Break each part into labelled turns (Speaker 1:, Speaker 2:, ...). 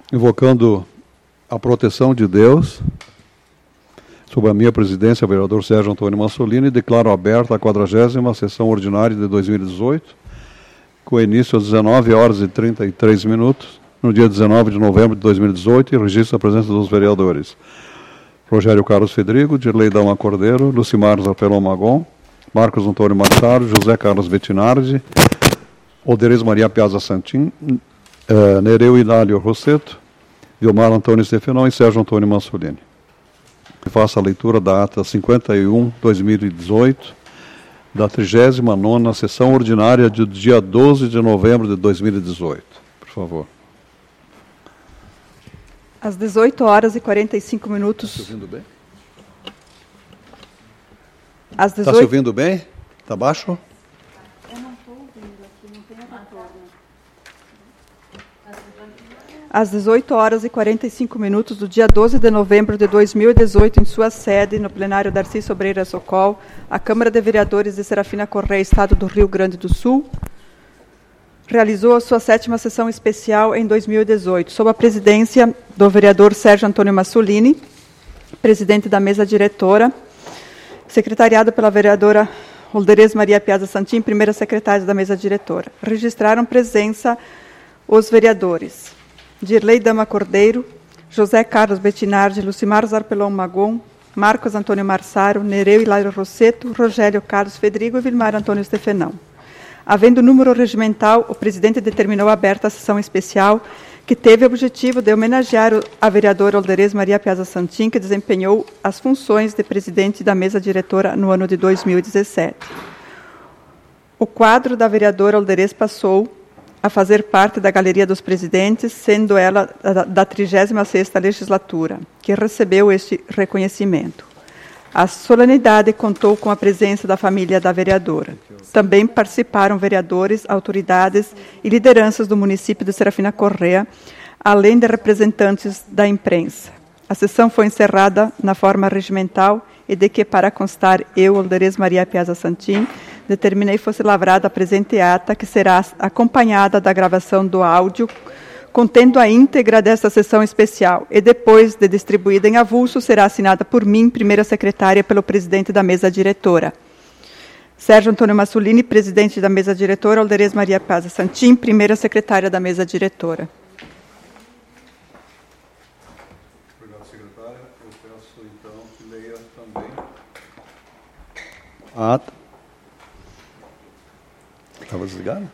Speaker 1: invocando a proteção de Deus sobre a minha presidência, o vereador Sérgio Antônio Massolini, declaro aberta a 40ª sessão ordinária de 2018, com início às 19 horas e 33 minutos, no dia 19 de novembro de 2018, e registro a presença dos vereadores Rogério Carlos Fedrigo, Dirley Dama Cordeiro, Lucimar Zarpelon Magon, Marcos Antônio Massaro, José Carlos Bettinardi, Alderez Maria Piazza Santin, Nereu Idálio Rosseto, Vilmar Antônio Stefanão e Sérgio Antônio Massolini. Faço a leitura da ata 51/2018, da 39ª sessão ordinária do dia 12 de novembro de 2018. Por favor.
Speaker 2: Às 18 horas e 45 minutos...
Speaker 1: Está se ouvindo bem?
Speaker 2: Às 18...
Speaker 1: Está se ouvindo bem? Está baixo?
Speaker 2: Eu não estou ouvindo aqui, não tem retorno. Às 18 horas e 45 minutos do dia 12 de novembro de 2018, em sua sede, no plenário Darcy Sobreira Socol, a Câmara de Vereadores de Serafina Correia, Estado do Rio Grande do Sul, realizou a sua 7ª sessão especial em 2018, sob a presidência do vereador Sérgio Antônio Massolini, presidente da mesa diretora, secretariado pela vereadora Alderez Maria Piazza Santin, primeira secretária da mesa diretora. Registraram presença os vereadores Dirley Dama Cordeiro, José Carlos Bettinardi, Lucimar Zarpelon Magon, Marcos Antônio Massaro, Nereu Hilário Rosseto, Rogério Carlos Fedrigo e Vilmar Antônio Stefanão. Havendo número regimental, o presidente determinou aberta a sessão especial, que teve o objetivo de homenagear a vereadora Alderez Maria Piazza Santin, que desempenhou as funções de presidente da mesa diretora no ano de 2017. O quadro da vereadora Alderez passou a fazer parte da Galeria dos Presidentes, sendo ela da 36ª legislatura, que recebeu este reconhecimento. A solenidade contou com a presença da família da vereadora. Também participaram vereadores, autoridades e lideranças do município de Serafina Correia, além de representantes da imprensa. A sessão foi encerrada na forma regimental e de que, para constar, eu, Alderez Maria Piazza Santin, determinei fosse lavrada a presente ata, que será acompanhada da gravação do áudio, contendo a íntegra desta sessão especial, e depois de distribuída em avulso, será assinada por mim, primeira secretária, pelo presidente da mesa diretora. Sérgio Antônio Massolini, presidente da mesa diretora, Alderez Maria Piazza Santin, primeira secretária da mesa diretora.
Speaker 1: Obrigado, secretária. Eu peço, então, que leia também a ata. Estava desligado?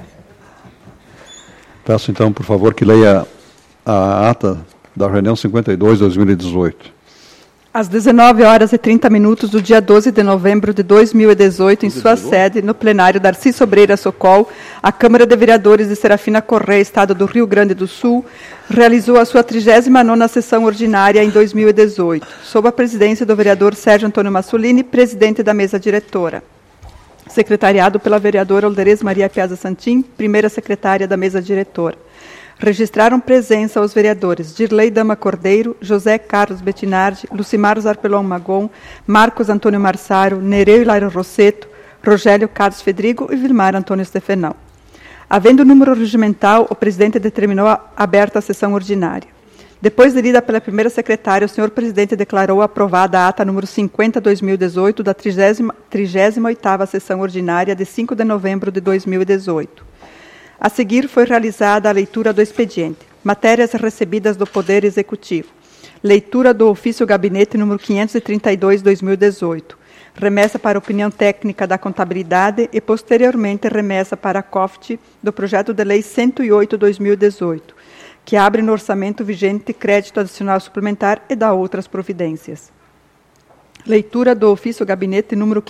Speaker 1: Peço, então, por favor, que leia a ata da reunião 52/2018.
Speaker 2: Às 19 horas e 30 minutos do dia 12 de novembro de 2018, em sua sede, no plenário Darcy Sobreira Socol, a Câmara de Vereadores de Serafina Correia, Estado do Rio Grande do Sul, realizou a sua 39ª sessão ordinária em 2018, sob a presidência do vereador Sérgio Antônio Massolini, presidente da mesa diretora. Secretariado pela vereadora Alderez Maria Piazza Santin, primeira secretária da mesa diretora. Registraram presença os vereadores Dirley Dama Cordeiro, José Carlos Bettinardi, Lucimar Zarpelon Magon, Marcos Antônio Massaro, Nereu Hilário Rosseto, Rogério Carlos Fedrigo e Vilmar Antônio Stefanão. Havendo número regimental, o presidente determinou aberta a sessão ordinária. Depois de lida pela primeira secretária, o senhor presidente declarou aprovada a ata número 50/2018 da 38ª sessão ordinária de 5 de novembro de 2018. A seguir foi realizada a leitura do expediente. Matérias recebidas do Poder Executivo. Leitura do ofício gabinete número 532/2018. Remessa para opinião técnica da contabilidade e, posteriormente, remessa para a COFT do projeto de lei 108/2018. Que abre no orçamento vigente crédito adicional suplementar e dá outras providências. Leitura do ofício gabinete número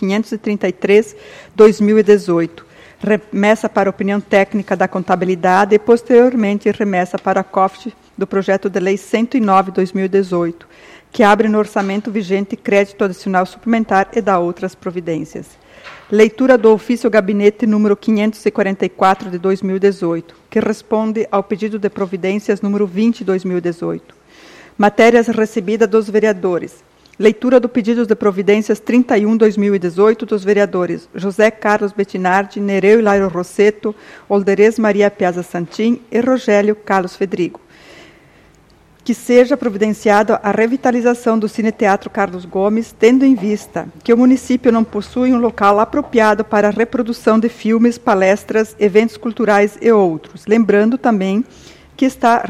Speaker 2: 533/2018. Remessa para opinião técnica da contabilidade e, posteriormente, remessa para a COFT do projeto de lei 109/2018, que abre no orçamento vigente crédito adicional suplementar e dá outras providências. Leitura do ofício gabinete número 544 de 2018, que responde ao pedido de providências número 20/2018. Matérias recebidas dos vereadores. Leitura do pedido de providências 31/2018 dos vereadores José Carlos Bettinardi, Nereu Hilário Rosseto, Alderez Maria Piazza Santin e Rogério Carlos Fedrigo. que seja providenciado a revitalização do Cine Teatro Carlos Gomes, tendo em vista que o município não possui um local apropriado para a reprodução de filmes, palestras, eventos culturais e outros. Lembrando também que esta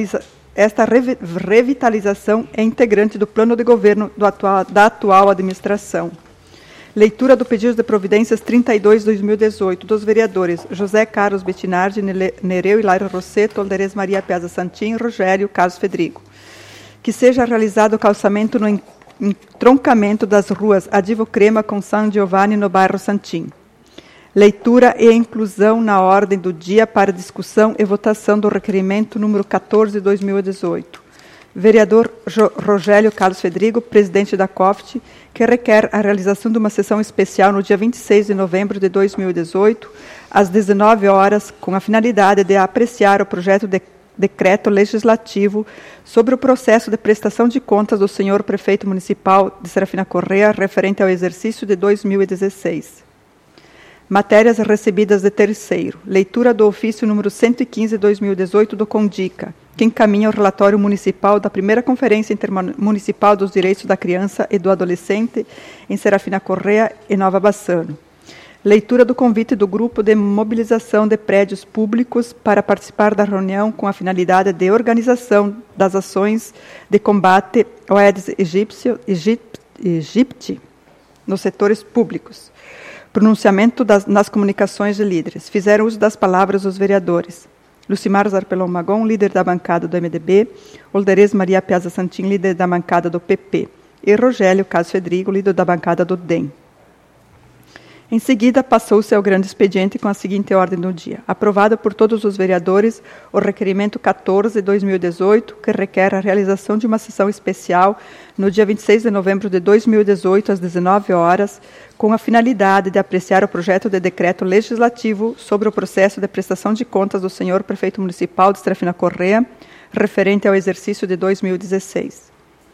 Speaker 2: revitalização é integrante do plano de governo da atual administração. Leitura do pedido de providências 32/2018 dos vereadores José Carlos Bettinardi, Nereu Hilário Rossetto, Olderez Maria Piazza Santin, Rogério Carlos Fedrigo. Que seja realizado o calçamento no entroncamento das ruas Adivo Crema com San Giovanni no bairro Santin. Leitura e inclusão na ordem do dia para discussão e votação do requerimento número 14/2018. Vereador Rogério Carlos Fedrigo, presidente da COFT, que requer a realização de uma sessão especial no dia 26 de novembro de 2018, às 19 horas, com a finalidade de apreciar o projeto de decreto legislativo sobre o processo de prestação de contas do senhor prefeito municipal de Serafina Corrêa, referente ao exercício de 2016. Matérias recebidas de terceiro. Leitura do ofício número 115/2018 do CONDICA, que encaminha o relatório municipal da primeira Conferência Intermunicipal dos Direitos da Criança e do Adolescente em Serafina Corrêa e Nova Bassano. Leitura do convite do Grupo de Mobilização de Prédios Públicos para participar da reunião com a finalidade de organização das ações de combate ao Aedes aegypti nos setores públicos. Pronunciamento nas comunicações de líderes. Fizeram uso das palavras os vereadores Lucimar Zarpelon Magon, líder da bancada do MDB, Olderez Maria Piazza Santin, líder da bancada do PP, e Rogério Carlos Fedrigo, líder da bancada do DEM. Em seguida, passou-se ao grande expediente com a seguinte ordem do dia. Aprovado por todos os vereadores o requerimento 14/2018, que requer a realização de uma sessão especial no dia 26 de novembro de 2018, às 19 horas, com a finalidade de apreciar o projeto de decreto legislativo sobre o processo de prestação de contas do senhor prefeito municipal de Serafina Corrêa, referente ao exercício de 2016.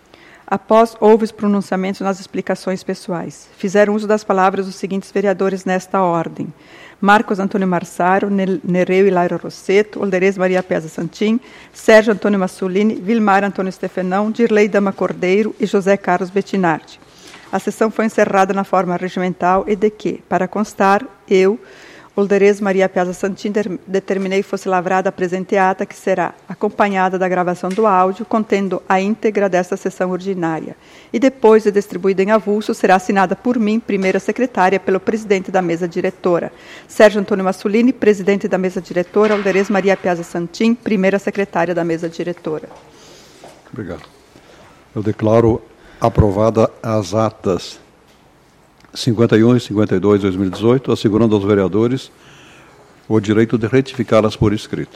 Speaker 2: Após, houve os pronunciamentos nas explicações pessoais. Fizeram uso das palavras os seguintes vereadores nesta ordem. Marcos Antônio Marsaro, Nereu Hilário Rossetto, Olderez Maria Piazza Santin, Sérgio Antônio Massolini, Vilmar Antônio Stefenão, Dirley Dama Cordeiro e José Carlos Bettinardi. A sessão foi encerrada na forma regimental e de que, para constar, eu, Olderez Maria Piazza Santin, determinei fosse lavrada a presente ata, que será acompanhada da gravação do áudio, contendo a íntegra desta sessão ordinária. E depois de distribuída em avulso, será assinada por mim, primeira secretária, pelo presidente da mesa diretora. Sérgio Antônio Massolini, presidente da mesa diretora. Olderez Maria Piazza Santin, primeira secretária da mesa diretora.
Speaker 1: Obrigado. Eu declaro aprovada as atas 51 e 52 de 2018, assegurando aos vereadores o direito de retificá-las por escrito.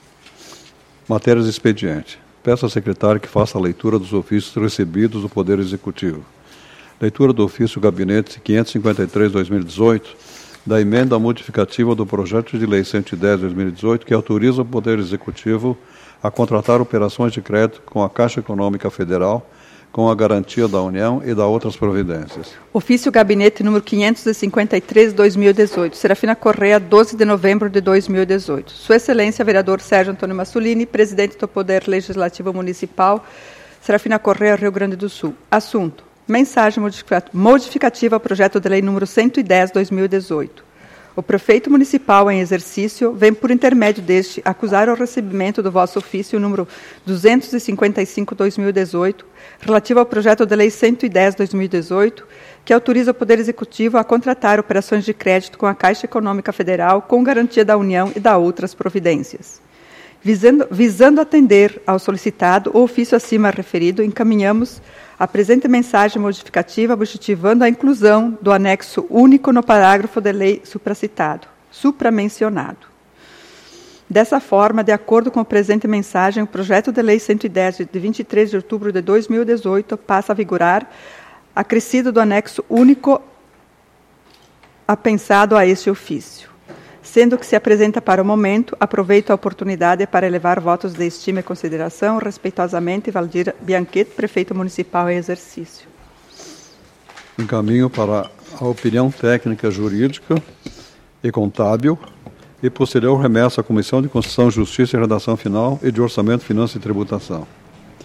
Speaker 1: Matérias de expediente. Peço à secretária que faça a leitura dos ofícios recebidos do Poder Executivo. Leitura do ofício Gabinete 553 de 2018, da emenda modificativa do projeto de lei 110 de 2018, que autoriza o Poder Executivo a contratar operações de crédito com a Caixa Econômica Federal, com a garantia da União e da outras providências.
Speaker 2: Ofício Gabinete número 553, 2018. Serafina Corrêa, 12 de novembro de 2018. Sua Excelência, vereador Sérgio Antônio Massolini, presidente do Poder Legislativo Municipal, Serafina Corrêa, Rio Grande do Sul. Assunto: mensagem modificativa ao projeto de lei número 110, 2018. O prefeito municipal em exercício vem, por intermédio deste, acusar o recebimento do vosso ofício número 255/2018, relativo ao projeto de lei 110/2018, que autoriza o Poder Executivo a contratar operações de crédito com a Caixa Econômica Federal, com garantia da União e da outras providências. Visando atender ao solicitado, o ofício acima referido, encaminhamos a presente mensagem modificativa objetivando a inclusão do anexo único no parágrafo de lei supramencionado. Dessa forma, de acordo com a presente mensagem, o projeto de lei 110, de 23 de outubro de 2018, passa a vigorar, acrescido do anexo único apensado a este ofício. Sendo que se apresenta para o momento, aproveito a oportunidade para elevar votos de estima e consideração, respeitosamente, Valdir Bianchetti, prefeito municipal em exercício.
Speaker 1: Encaminho para a opinião técnica jurídica e contábil e posterior remessa à Comissão de Constituição, Justiça e Redação Final e de Orçamento, Finanças e Tributação.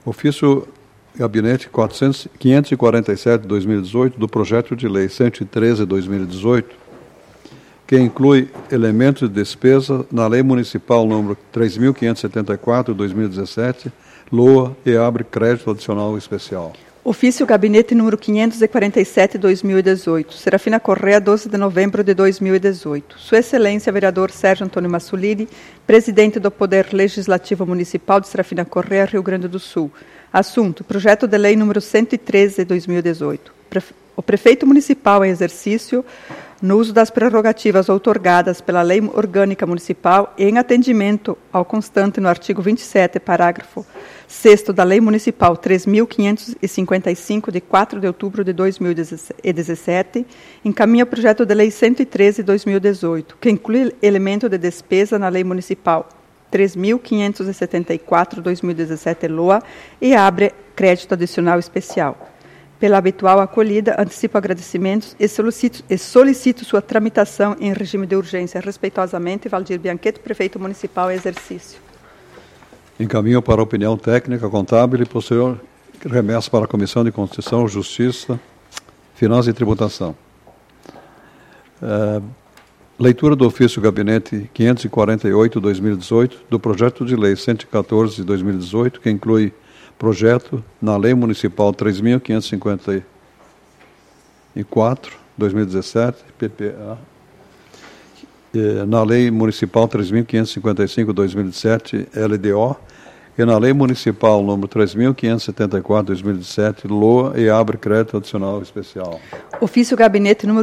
Speaker 1: Ofício Gabinete 547/2018 do Projeto de Lei 113/2018, que inclui elementos de despesa na Lei Municipal número 3.574/2017, LOA, e abre crédito adicional especial.
Speaker 2: Ofício Gabinete número 547/2018, Serafina Correa, 12 de novembro de 2018. Sua Excelência, vereador Sérgio Antônio Massulini, presidente do Poder Legislativo Municipal de Serafina Correa, Rio Grande do Sul. Assunto: Projeto de Lei número 113/2018. O prefeito municipal em exercício, no uso das prerrogativas outorgadas pela Lei Orgânica Municipal e em atendimento ao constante no artigo 27, parágrafo 6º da Lei Municipal 3.555, de 4 de outubro de 2017, encaminha o projeto de Lei 113/2018, que inclui elemento de despesa na Lei Municipal 3.574/2017, LOA, e abre crédito adicional especial. Pela habitual acolhida, antecipo agradecimentos e solicito sua tramitação em regime de urgência. Respeitosamente, Valdir Bianchetti, prefeito municipal em exercício.
Speaker 1: Encaminho para a opinião técnica, contábil e posterior remessa para a Comissão de Constituição, Justiça, Finanças e Tributação. Leitura do ofício Gabinete 548/2018 do Projeto de Lei 114/2018, que inclui projeto na Lei Municipal 3.554/2017, PPA, na Lei Municipal 3.555/2017, LDO, e na Lei Municipal número 3.574/2017, LOA, e abre crédito adicional especial.
Speaker 2: Ofício Gabinete número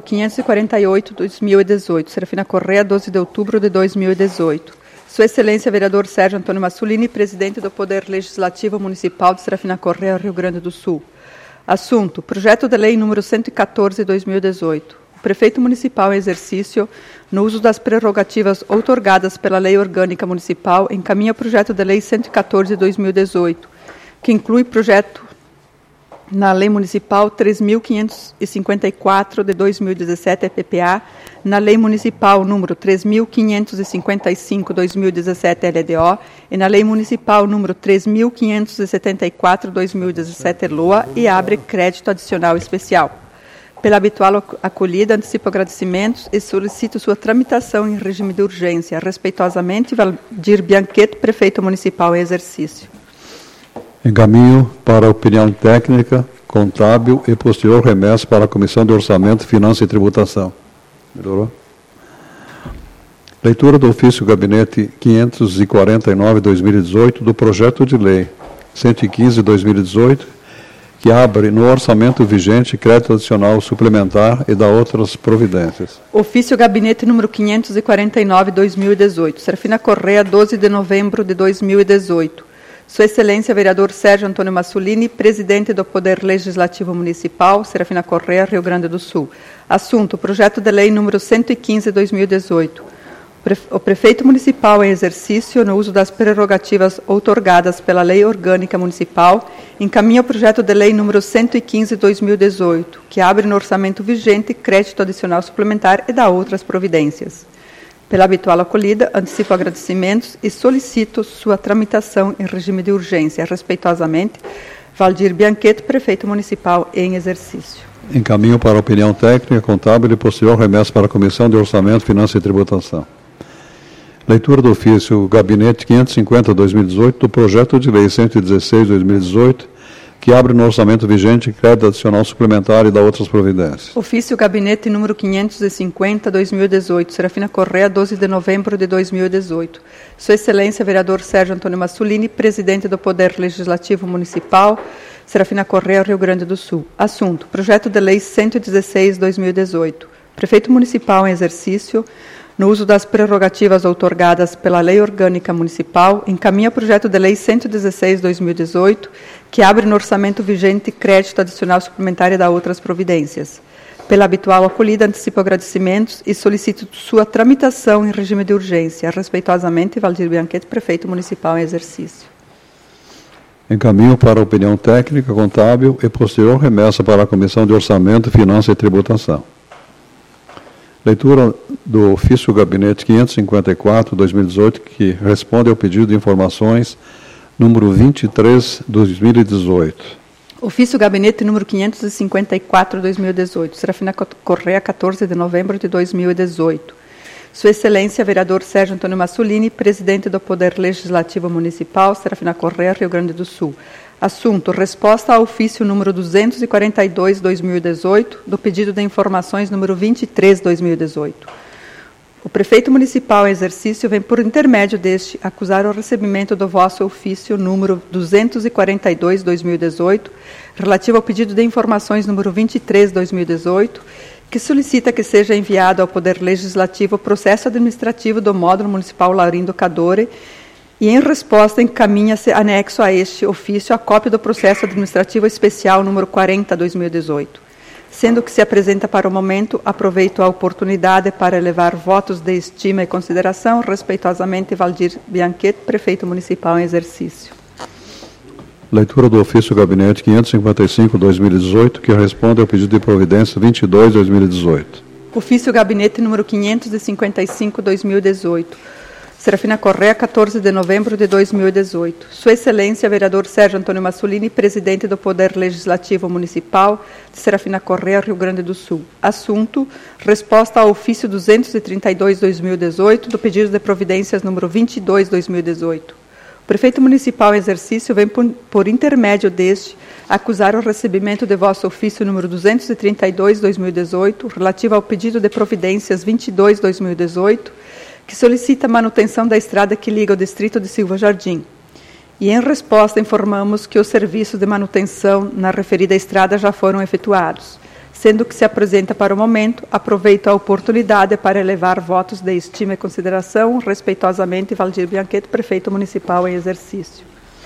Speaker 2: 548/2018, Serafina Correa, 12 de outubro de 2018. Sua Excelência, vereador Sérgio Antônio Massulini, presidente do Poder Legislativo Municipal de Serafina Correa, Rio Grande do Sul. Assunto: Projeto de Lei número 114/2018. O prefeito municipal em exercício, no uso das prerrogativas outorgadas pela Lei Orgânica Municipal, encaminha o projeto de Lei 114/2018, que inclui projeto na Lei Municipal 3.554 de 2017, PPA, na Lei Municipal número 3.555 de 2017, LDO, e na Lei Municipal número 3.574 de 2017, LOA, e abre crédito adicional especial. Pela habitual acolhida, antecipo agradecimentos e solicito sua tramitação em regime de urgência. Respeitosamente, Valdir Bianchetti, prefeito municipal em exercício.
Speaker 1: Encaminho para a opinião técnica, contábil e posterior remessa para a Comissão de Orçamento, Finanças e Tributação. Melhorou? Leitura do ofício Gabinete 549/2018 do Projeto de Lei 115/2018, que abre no orçamento vigente crédito adicional suplementar e dá outras providências.
Speaker 2: Ofício Gabinete número 549/2018, Serafina Correa, 12 de novembro de 2018. Sua Excelência, vereador Sérgio Antônio Massulini, presidente do Poder Legislativo Municipal, Serafina Correa, Rio Grande do Sul. Assunto: Projeto de Lei número 115/2018. O prefeito municipal em exercício, no uso das prerrogativas outorgadas pela Lei Orgânica Municipal, encaminha o projeto de Lei número 115/2018, que abre no orçamento vigente crédito adicional suplementar e dá outras providências. Pela habitual acolhida, antecipo agradecimentos e solicito sua tramitação em regime de urgência. Respeitosamente, Valdir Bianchetti, prefeito municipal em exercício.
Speaker 1: Encaminho para a opinião técnica, contábil e posterior remessa para a Comissão de Orçamento, Finanças e Tributação. Leitura do ofício Gabinete 550/2018 do Projeto de Lei 116/2018, que abre no orçamento vigente crédito adicional suplementar e dá outras providências.
Speaker 2: Ofício Gabinete número 550/2018, Serafina Correa, 12 de novembro de 2018. Sua Excelência, vereador Sérgio Antônio Massulini, presidente do Poder Legislativo Municipal, Serafina Correa, Rio Grande do Sul. Assunto: Projeto de Lei 116/2018. Prefeito municipal em exercício, no uso das prerrogativas outorgadas pela Lei Orgânica Municipal, encaminha o projeto de Lei 116/2018, que abre no orçamento vigente crédito adicional suplementar e dá outras providências. Pela habitual acolhida, antecipo agradecimentos e solicito sua tramitação em regime de urgência. Respeitosamente, Valdir Bianchetti, prefeito municipal em exercício.
Speaker 1: Encaminho para a opinião técnica, contábil e posterior remessa para a Comissão de Orçamento, Finanças e Tributação. Leitura do ofício Gabinete 554/2018, que responde ao pedido de informações número 23, 2018.
Speaker 2: Ofício Gabinete número 554, 2018. Serafina Correia, 14 de novembro de 2018. Sua Excelência, vereador Sérgio Antônio Massolini, presidente do Poder Legislativo Municipal, Serafina Correia, Rio Grande do Sul. Assunto: resposta ao ofício número 242, 2018, do pedido de informações número 23, 2018. O prefeito municipal em exercício vem, por intermédio deste, acusar o recebimento do vosso ofício número 242, 2018, relativo ao pedido de informações número 23, 2018, que solicita que seja enviado ao Poder Legislativo o processo administrativo do Módulo Municipal Laurindo Cadore e, em resposta, encaminha-se anexo a este ofício a cópia do processo administrativo especial número 40, 2018. Sendo que se apresenta para o momento, aproveito a oportunidade para elevar votos de estima e consideração, respeitosamente, Valdir Bianchetti, prefeito municipal em exercício.
Speaker 1: Leitura do ofício Gabinete 555/2018, que responde ao pedido de providência 22/2018.
Speaker 2: Ofício Gabinete número 555/2018. Serafina Correia, 14 de novembro de 2018. Sua Excelência, vereador Sérgio Antônio Massolini, presidente do Poder Legislativo Municipal de Serafina Correia, Rio Grande do Sul. Assunto: resposta ao ofício 232/2018, do pedido de providências número 22/2018. O prefeito municipal em exercício vem, por intermédio deste, acusar o recebimento de vosso ofício número 232/2018, relativo ao pedido de providências 22/2018, que solicita a manutenção da estrada que liga o distrito de Silva Jardim. E, em resposta, informamos que os serviços de manutenção na referida estrada já foram efetuados. Sendo que se apresenta para o momento, aproveito a oportunidade para elevar votos de estima e consideração, respeitosamente, Valdir Bianchetti, prefeito municipal em exercício.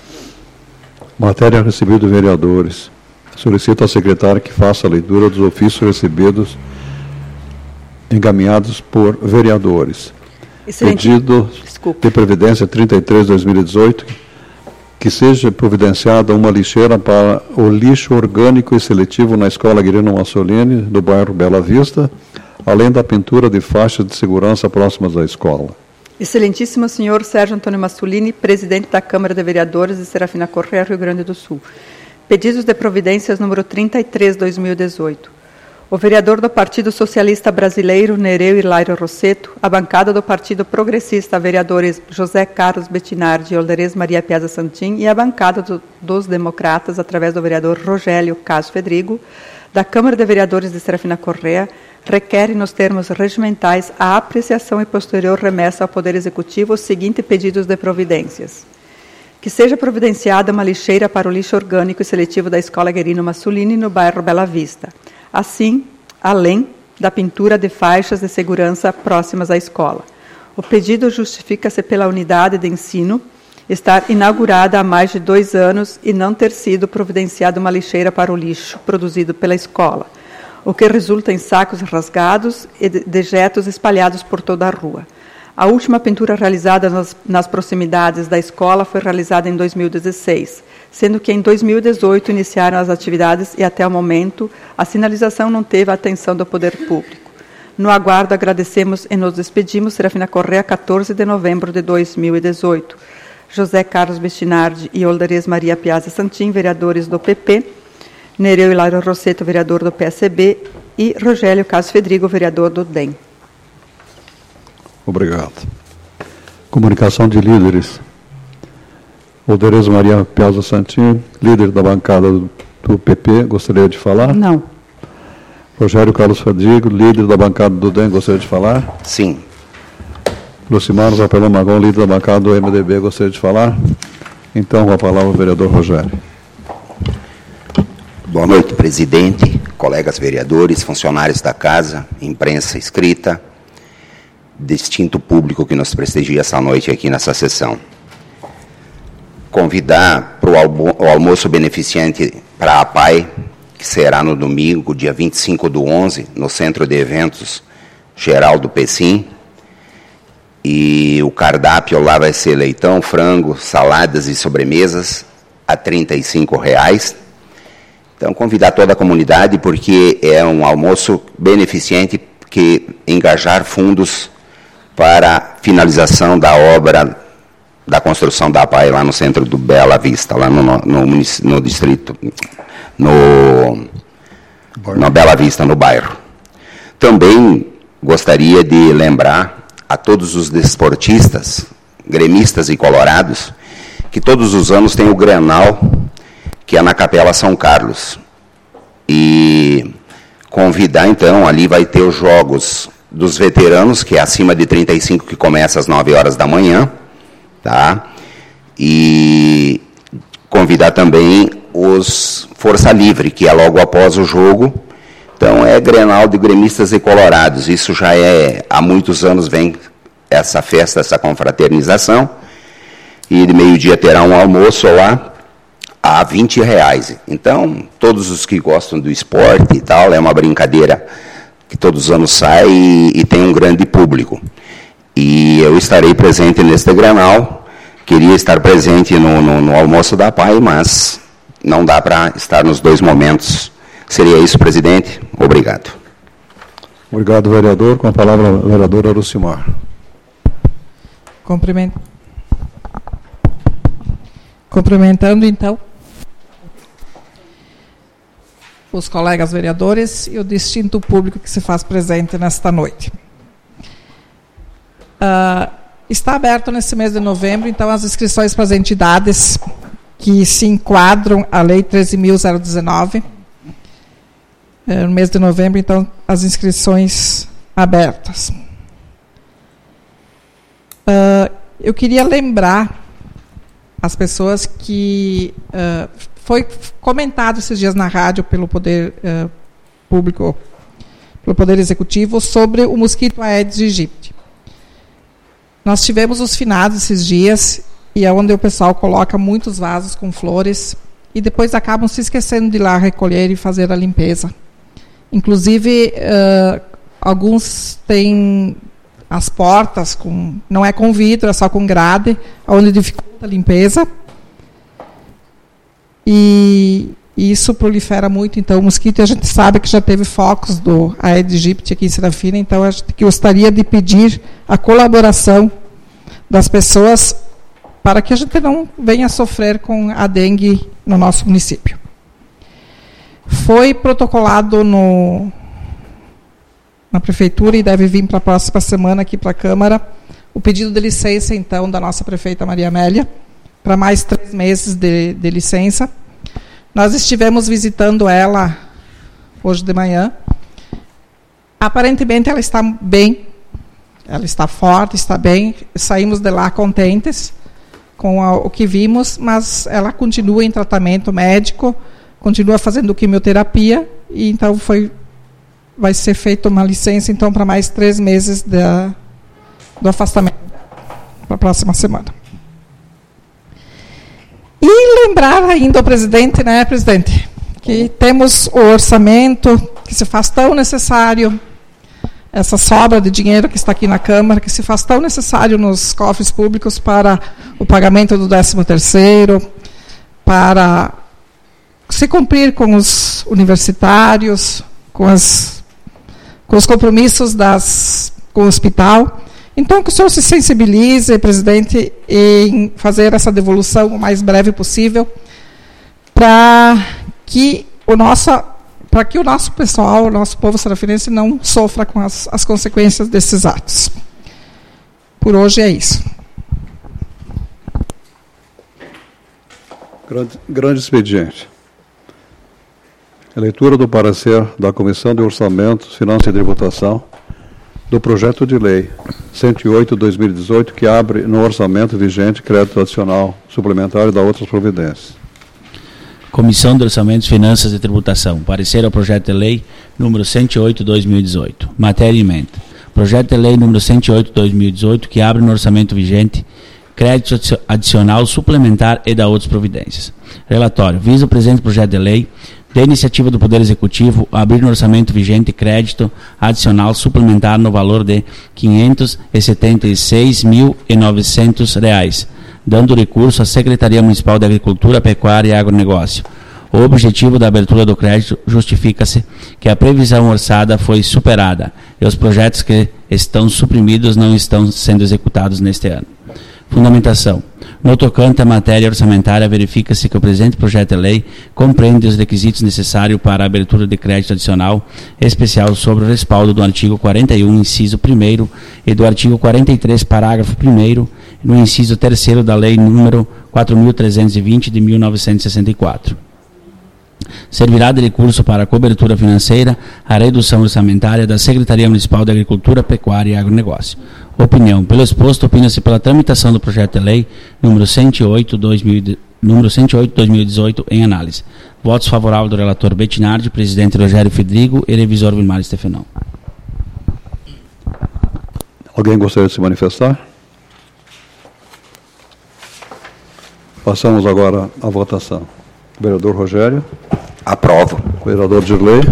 Speaker 1: Matéria recebida dos vereadores. Solicito ao secretário que faça a leitura dos ofícios recebidos encaminhados por vereadores. Pedido de previdência 33/2018, que seja providenciada uma lixeira para o lixo orgânico e seletivo na Escola Quirino Massolini, do bairro Bela Vista, além da pintura de faixas de segurança próximas à escola.
Speaker 2: Excelentíssimo senhor Sérgio Antônio Massolini, presidente da Câmara de Vereadores de Serafina Correia, Rio Grande do Sul. Pedidos de providências número 33/2018. O vereador do Partido Socialista Brasileiro, Nereu Hilário Rosseto, a bancada do Partido Progressista, vereadores José Carlos Bettinardi e Olderez Maria Piazza Santin, e a bancada dos Democratas, através do vereador Rogélio Caso Fedrigo, da Câmara de Vereadores de Serafina Correia, requerem, nos termos regimentais, a apreciação e posterior remessa ao Poder Executivo os seguintes pedidos de providências. Que seja providenciada uma lixeira para o lixo orgânico e seletivo da Escola Quirino Massolini, no bairro Bela Vista. Assim, além da pintura de faixas de segurança próximas à escola. O pedido justifica-se pela unidade de ensino estar inaugurada há mais de 2 anos e não ter sido providenciada uma lixeira para o lixo produzido pela escola, o que resulta em sacos rasgados e dejetos espalhados por toda a rua. A última pintura realizada nas proximidades da escola foi realizada em 2016, sendo que em 2018 iniciaram as atividades e, até o momento, a sinalização não teve a atenção do poder público. No aguardo, agradecemos e nos despedimos. Serafina Correia, 14 de novembro de 2018. José Carlos Bettinardi e Olderez Maria Piazza Santin, vereadores do PP. Nereu Hilário Rosseto, vereador do PSB. E Rogélio Caso Fedrigo, vereador do DEM.
Speaker 1: Obrigado. Comunicação de líderes. Olderez Maria Piazza Santin, líder da bancada do PP, gostaria de falar?
Speaker 2: Não.
Speaker 1: Rogélio Carlos Fedrigo, líder da bancada do DEM, gostaria de falar?
Speaker 3: Sim.
Speaker 1: Lucimar Zapelão Magon, líder da bancada do MDB, gostaria de falar? Então, com a palavra o vereador Rogélio.
Speaker 3: Boa noite, presidente, colegas vereadores, funcionários da casa, imprensa escrita, distinto público que nos prestigia essa noite aqui nessa sessão. Convidar para o almoço beneficente para a APAI, que será no domingo, dia 25/11, no Centro de Eventos Geral do Pecim. E o cardápio lá vai ser leitão, frango, saladas e sobremesas a R$ 35. Então, convidar toda a comunidade, porque é um almoço beneficente que engajar fundos para finalização da obra da construção da APAI lá no centro do Bela Vista, lá no distrito, na Bela Vista, no bairro. Também gostaria de lembrar a todos os desportistas, gremistas e colorados, que todos os anos tem o Grenal, que é na Capela São Carlos. E convidar, então, ali vai ter os jogos dos veteranos, que é acima de 35, que começa às 9 horas da manhã, tá? E convidar também os Força Livre, que é logo após o jogo. Então, é Grenal de gremistas e colorados. Isso já é, há muitos anos vem essa festa, essa confraternização. E de meio-dia terá um almoço lá a R$20. Então, todos os que gostam do esporte e tal, é uma brincadeira que todos os anos sai e tem um grande público. E eu estarei presente neste Grenal. Queria estar presente no almoço da APAI, mas não dá para estar nos dois momentos. Seria isso, presidente. Obrigado.
Speaker 1: Obrigado, vereador. Com a palavra, a vereadora Arucimar.
Speaker 4: Cumprimentando, então, os colegas vereadores e o distinto público que se faz presente nesta noite. Está aberto nesse mês de novembro, então, as inscrições para as entidades que se enquadram à Lei 13.019. No mês de novembro, então, as inscrições abertas. Eu queria lembrar as pessoas que foi comentado esses dias na rádio pelo Poder Público, pelo Poder Executivo, sobre o mosquito Aedes aegypti. Nós tivemos os finados esses dias, e é onde o pessoal coloca muitos vasos com flores, e depois acabam se esquecendo de ir lá recolher e fazer a limpeza. Inclusive, alguns têm as portas, não é com vidro, é só com grade, onde dificulta a limpeza. E isso prolifera muito, então, o mosquito, a gente sabe que já teve focos do Aedes aegypti aqui em Serafina, então a gente gostaria de pedir a colaboração das pessoas para que a gente não venha sofrer com a dengue no nosso município. Foi protocolado na prefeitura e deve vir para a próxima semana aqui para a Câmara o pedido de licença, então, da nossa prefeita Maria Amélia, para mais 3 meses de licença. Nós estivemos visitando ela hoje de manhã. Aparentemente ela está bem, ela está forte, está bem. Saímos de lá contentes com o que vimos, mas ela continua em tratamento médico, continua fazendo quimioterapia, e então vai ser feita uma licença, então, para mais 3 meses do afastamento, para a próxima semana. E lembrar ainda ao presidente, né, presidente, que temos o orçamento que se faz tão necessário, essa sobra de dinheiro que está aqui na Câmara, que se faz tão necessário nos cofres públicos para o pagamento do 13º, para se cumprir com os universitários, com os compromissos com o hospital. Então, que o senhor se sensibilize, presidente, em fazer essa devolução o mais breve possível, para que o nosso pessoal, o nosso povo serafinense, não sofra com as consequências desses atos. Por hoje é isso.
Speaker 1: Grande expediente. A leitura do parecer da Comissão de Orçamento, Finanças e Tributação do projeto de lei 108/2018, que abre no orçamento vigente crédito adicional suplementar e dá outras providências.
Speaker 5: Comissão de Orçamentos, Finanças e Tributação. Parecer ao projeto de lei número 108/2018. Matéria e emenda. Projeto de lei número 108/2018, que abre no orçamento vigente crédito adicional suplementar e dá outras providências. Relatório. Visa o presente projeto de lei, da iniciativa do Poder Executivo, abrir no orçamento vigente crédito adicional suplementar no valor de R$ 576.900, dando recurso à Secretaria Municipal de Agricultura, Pecuária e Agronegócio. O objetivo da abertura do crédito justifica-se que a previsão orçada foi superada e os projetos que estão suprimidos não estão sendo executados neste ano. Fundamentação. No tocante à matéria orçamentária, verifica-se que o presente projeto de lei compreende os requisitos necessários para a abertura de crédito adicional especial sobre o respaldo do artigo 41, inciso 1º, e do artigo 43, parágrafo 1º, no inciso 3º da Lei número 4.320, de 1964. Servirá de recurso para a cobertura financeira a redução orçamentária da Secretaria Municipal de Agricultura, Pecuária e Agronegócio. Opinião. Pelo exposto, opina-se pela tramitação do projeto de lei número 108/2018 em análise. Votos favoráveis do relator Bettinardi, presidente Rogério Fedrigo e revisor Vilmar Stefanão.
Speaker 1: Alguém gostaria de se manifestar? Passamos agora à votação. Vereador Rogério.
Speaker 3: Aprovo.
Speaker 1: Vereador Dirley.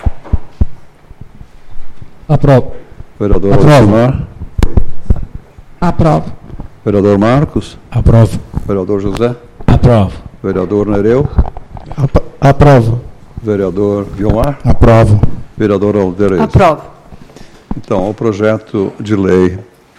Speaker 6: Aprovo.
Speaker 1: Vereador
Speaker 6: Aprovo.
Speaker 1: Alcimar.
Speaker 4: Aprovo.
Speaker 1: Vereador Marcos.
Speaker 6: Aprovo.
Speaker 1: Vereador José.
Speaker 5: Aprovo.
Speaker 1: Vereador Nereu.
Speaker 6: Aprovo.
Speaker 1: Vereador Vilmar.
Speaker 6: Aprovo.
Speaker 1: Vereador Alderez.
Speaker 2: Aprovo.
Speaker 1: Então, o projeto de lei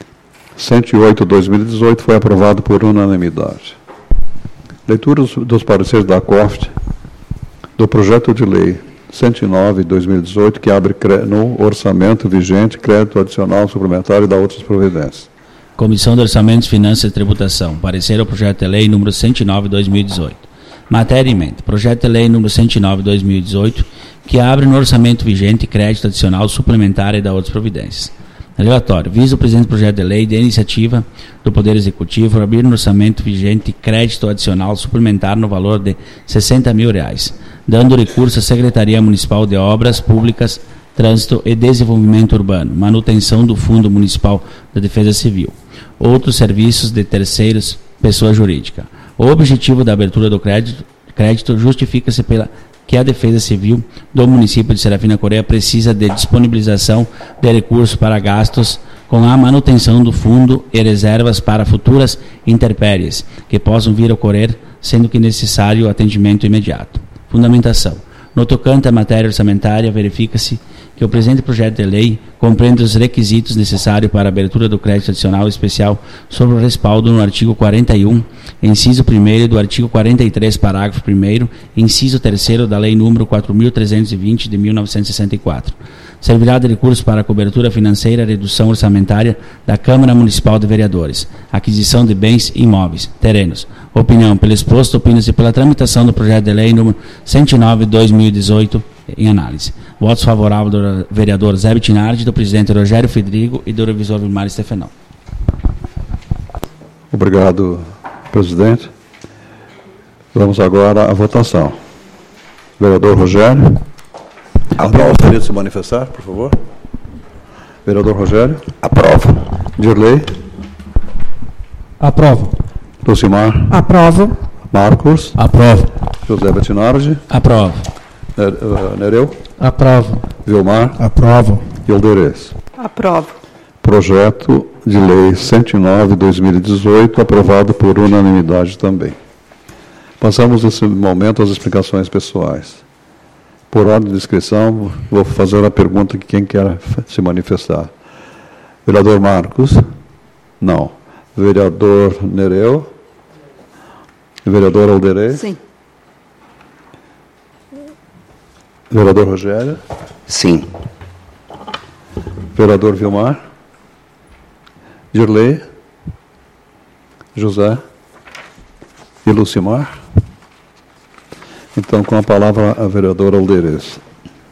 Speaker 1: 108/2018 foi aprovado por unanimidade. Leitura dos pareceres da COFT do projeto de lei 109/2018, que abre no orçamento vigente crédito adicional suplementar e dá outras providências.
Speaker 5: Comissão de Orçamentos, Finanças e Tributação. Parecer ao projeto de lei número 109/2018. Matéria emenda. Projeto de lei número 109/2018, que abre no orçamento vigente crédito adicional suplementar e dá outras providências. Relatório. Visa o presente projeto de lei de iniciativa do Poder Executivo abrir no orçamento vigente crédito adicional suplementar no valor de R$60 mil, dando recurso à Secretaria Municipal de Obras Públicas, Trânsito e Desenvolvimento Urbano, manutenção do Fundo Municipal da Defesa Civil, outros serviços de terceiros, pessoa jurídica. O objetivo da abertura do crédito justifica-se pela que a Defesa Civil do município de Serafina Correia precisa de disponibilização de recursos para gastos com a manutenção do fundo e reservas para futuras intempéries que possam vir a ocorrer, sendo que necessário atendimento imediato. Fundamentação. No tocante à matéria orçamentária, verifica-se que o presente projeto de lei compreende os requisitos necessários para a abertura do crédito adicional especial sobre o respaldo no artigo 41, inciso 1º do artigo 43, parágrafo 1º, inciso 3º da Lei número 4.320, de 1964. Servirá de recurso para a cobertura financeira e redução orçamentária da Câmara Municipal de Vereadores, aquisição de bens imóveis, terrenos. Opinião. Pelo exposto, opina-se pela tramitação do projeto de lei número 109/2018 em análise. Votos favoráveis do vereador Zé Bettinardi, do presidente Rogério Fedrigo e do revisor Vilmar Stefanão.
Speaker 1: Obrigado, presidente. Vamos agora à votação. Vereador Rogério. Alguém gostaria de se manifestar, por favor? Vereador Rogério.
Speaker 3: Aprovo.
Speaker 1: Dirley.
Speaker 6: Aprovo.
Speaker 1: Lucimar.
Speaker 4: Aprovo.
Speaker 1: Marcos.
Speaker 6: Aprovo.
Speaker 1: José Bettinardi.
Speaker 5: Aprovo.
Speaker 1: Nereu.
Speaker 6: Aprovo.
Speaker 1: Vilmar.
Speaker 6: Aprovo.
Speaker 1: E Alderez.
Speaker 2: Aprovo.
Speaker 1: Projeto de lei 109/2018, aprovado por unanimidade também. Passamos nesse momento às explicações pessoais. Por ordem de inscrição, vou fazer a pergunta que quem quer se manifestar. Vereador Marcos? Não. Vereador Nereu? Vereador Alderez?
Speaker 2: Sim.
Speaker 1: Vereador Rogério?
Speaker 3: Sim.
Speaker 1: Vereador Vilmar? Dirley? José? E Lucimar? Então, com a palavra, a vereadora Alderez.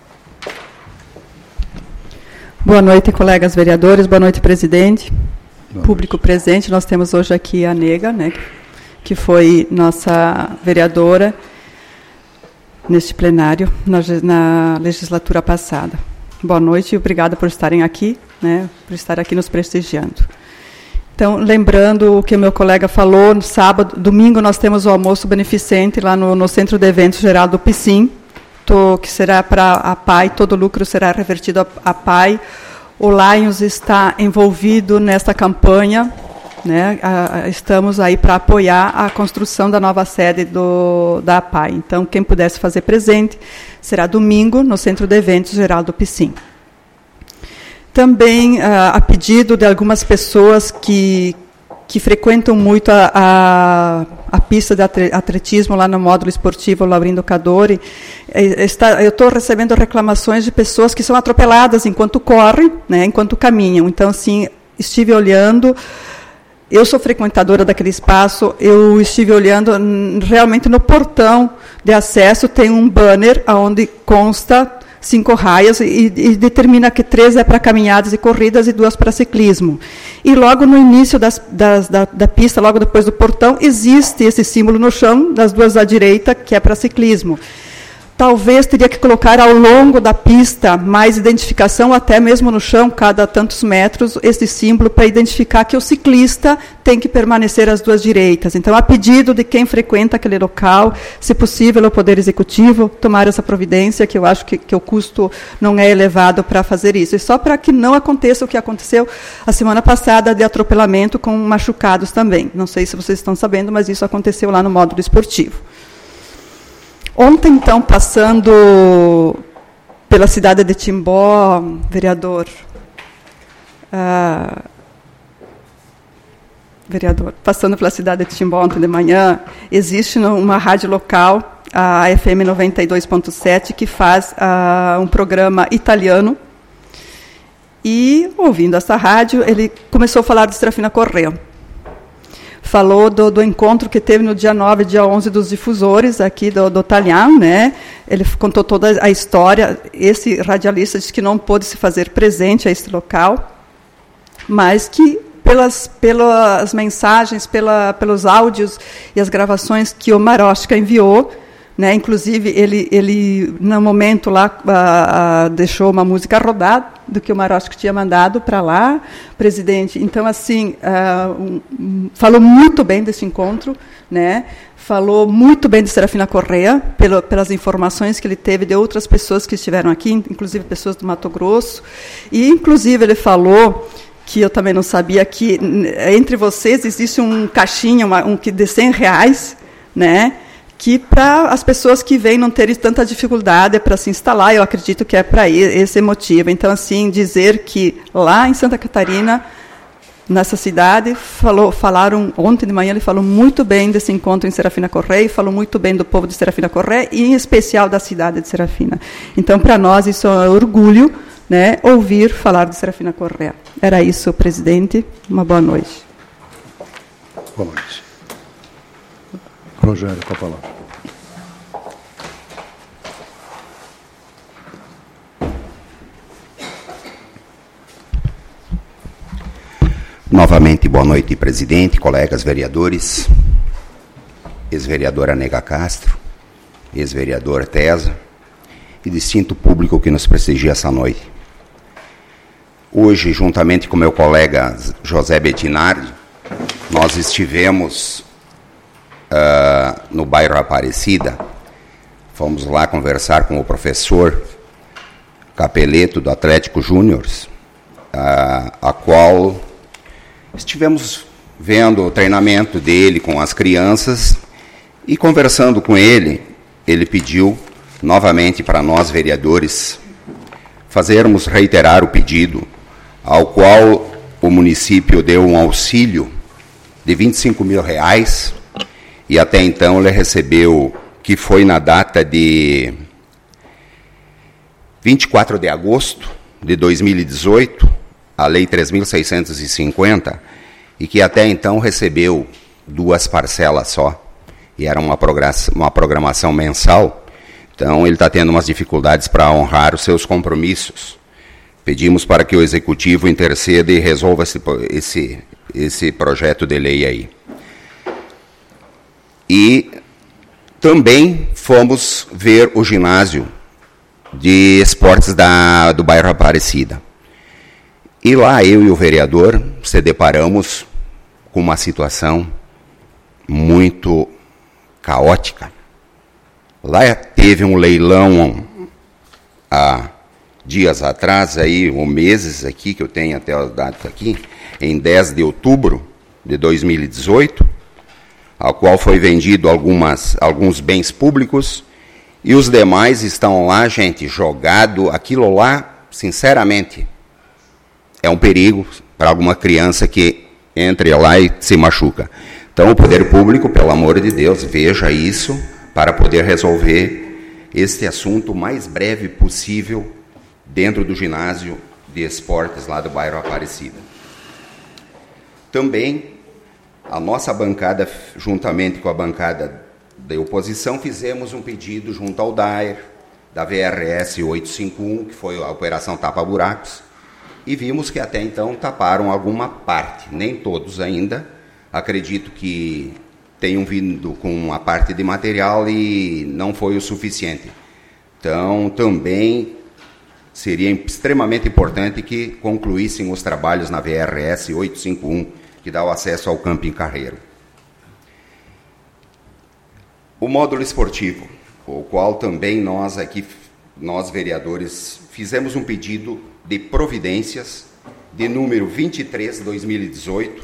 Speaker 2: Boa noite, colegas vereadores. Boa noite, presidente. Público presente. Nós temos hoje aqui a Nega, né, que foi nossa vereadora neste plenário na legislatura passada. Boa noite e obrigada por estarem aqui, né, por estar aqui nos prestigiando. Então, lembrando o que o meu colega falou, no sábado, domingo nós temos o almoço beneficente lá no Centro de Eventos Geral do PSIM, que será para a PAI, todo o lucro será revertido à PAI. O Lions está envolvido nesta campanha, né? Estamos aí para apoiar a construção da nova sede da PAI. Então, quem pudesse fazer presente, será domingo no Centro de Eventos Geral do PSIM. Também, a pedido de algumas pessoas que que frequentam muito a pista de atletismo lá no módulo esportivo Laurindo Cadore, eu estou recebendo reclamações de pessoas que são atropeladas enquanto correm, né, enquanto caminham. Então, assim, estive olhando. Eu sou frequentadora daquele espaço, eu estive olhando, realmente no portão de acesso tem um banner onde consta 5 raias e determina que 3 é para caminhadas e corridas e 2 para ciclismo. E logo no início da pista, logo depois do portão, existe esse símbolo no chão, das 2 à direita, que é para ciclismo. Talvez teria que colocar ao longo da pista mais identificação, até mesmo no chão, cada tantos metros, esse símbolo para identificar que o ciclista tem que permanecer às 2 direitas. Então, a pedido de quem frequenta aquele local, se possível, o Poder Executivo tomar essa providência, que eu acho que o custo não é elevado para fazer isso. E só para que não aconteça o que aconteceu a semana passada, de atropelamento com machucados também. Não sei se vocês estão sabendo, mas isso aconteceu lá no módulo esportivo. Ontem, então, passando pela cidade de Timbó, vereador, passando pela cidade de Timbó ontem de manhã, existe uma rádio local, a FM 92.7, que faz um programa italiano. E, ouvindo essa rádio, ele começou a falar de Serafina Corrêa. Falou do encontro que teve no dia 9 e dia 11 dos difusores aqui do Talhão, né? Ele contou toda a história. Esse radialista disse que não pôde se fazer presente a este local, mas que pelas mensagens, pelos áudios e as gravações que o Marochka enviou, né? Inclusive, ele no momento lá, deixou uma música rodar do que o Marochka tinha mandado para lá, presidente. Então, assim, falou muito bem desse encontro, né? Falou muito bem de Serafina Corrêa, pelas informações que ele teve de outras pessoas que estiveram aqui, inclusive pessoas do Mato Grosso. E, inclusive, ele falou, que eu também não sabia, que entre vocês existe um caixinha, que de R$100, né? Que para as pessoas que vêm não terem tanta dificuldade para se instalar, eu acredito que é para esse motivo. Então, assim, dizer que lá em Santa Catarina, nessa cidade, falaram, ontem de manhã ele falou muito bem desse encontro em Serafina Corrêa, falou muito bem do povo de Serafina Corrêa e, em especial, da cidade de Serafina. Então, para nós, isso é um orgulho, né, ouvir falar de Serafina Corrêa. Era isso, presidente. Uma boa noite.
Speaker 1: Boa noite. Rogério, com a palavra.
Speaker 3: Novamente, boa noite, presidente, colegas vereadores, ex-vereadora Nega Castro, ex-vereador Tesa e distinto público que nos prestigia essa noite. Hoje, juntamente com meu colega José Bettinardi, nós estivemos no bairro Aparecida. Fomos lá conversar com o professor Capeleto, do Atlético Júnior, a qual estivemos vendo o treinamento dele com as crianças e conversando com ele. Ele pediu novamente para nós, vereadores, reiterar o pedido, ao qual o município deu um auxílio de R$25 mil, e até então ele recebeu, que foi na data de 24 de agosto de 2018, a Lei 3.650, e que até então recebeu 2 parcelas só, e era uma programação mensal. Então, ele está tendo umas dificuldades para honrar os seus compromissos. Pedimos para que o Executivo interceda e resolva esse projeto de lei aí. E também fomos ver o ginásio de esportes do bairro Aparecida. E lá, eu e o vereador se deparamos com uma situação muito caótica. Lá teve um leilão há dias atrás, aí, ou meses aqui, que eu tenho até os dados aqui, em 10 de outubro de 2018, ao qual foi vendido alguns bens públicos, e os demais estão lá, gente, jogado. Aquilo lá, sinceramente, é um perigo para alguma criança que entre lá e se machuca. Então, o poder público, pelo amor de Deus, veja isso para poder resolver este assunto o mais breve possível dentro do ginásio de esportes lá do bairro Aparecida. Também, a nossa bancada, juntamente com a bancada da oposição, fizemos um pedido junto ao DAER, da VRS 851, que foi a Operação Tapa Buracos, e vimos que até então taparam alguma parte, nem todos ainda. Acredito que tenham vindo com uma parte de material e não foi o suficiente. Então, também seria extremamente importante que concluíssem os trabalhos na VRS 851, que dá o acesso ao Camping Carreiro. O módulo esportivo, o qual também nós vereadores, fizemos um pedido de providências de número 23/2018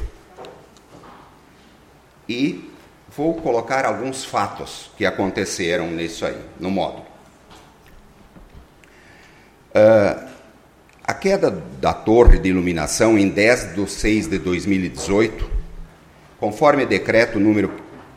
Speaker 3: e vou colocar alguns fatos que aconteceram nisso aí, no módulo. A queda da torre de iluminação em 10/6/2018, conforme decreto número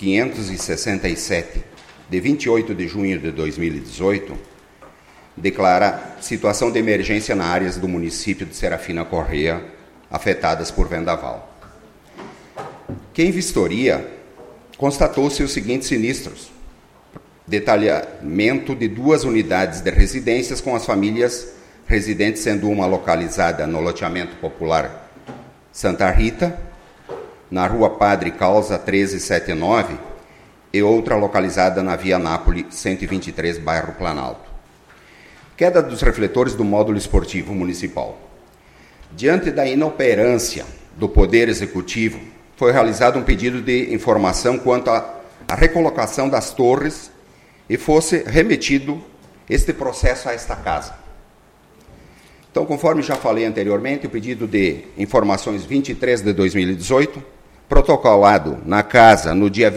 Speaker 3: 567, de 28 de junho de 2018, declara situação de emergência na áreas do município de Serafina Corrêa afetadas por vendaval. Quem vistoria constatou-se os seguintes sinistros: detalhamento de 2 unidades de residências com as famílias residentes, sendo uma localizada no loteamento popular Santa Rita, na rua Padre Causa 1379, e outra localizada na Via Nápoles 123, bairro Planalto. Queda dos refletores do módulo esportivo municipal. Diante da inoperância do Poder Executivo, foi realizado um pedido de informação quanto à recolocação das torres e fosse remetido este processo a esta casa. Então, conforme já falei anteriormente, o pedido de informações 23/2018, protocolado na casa no dia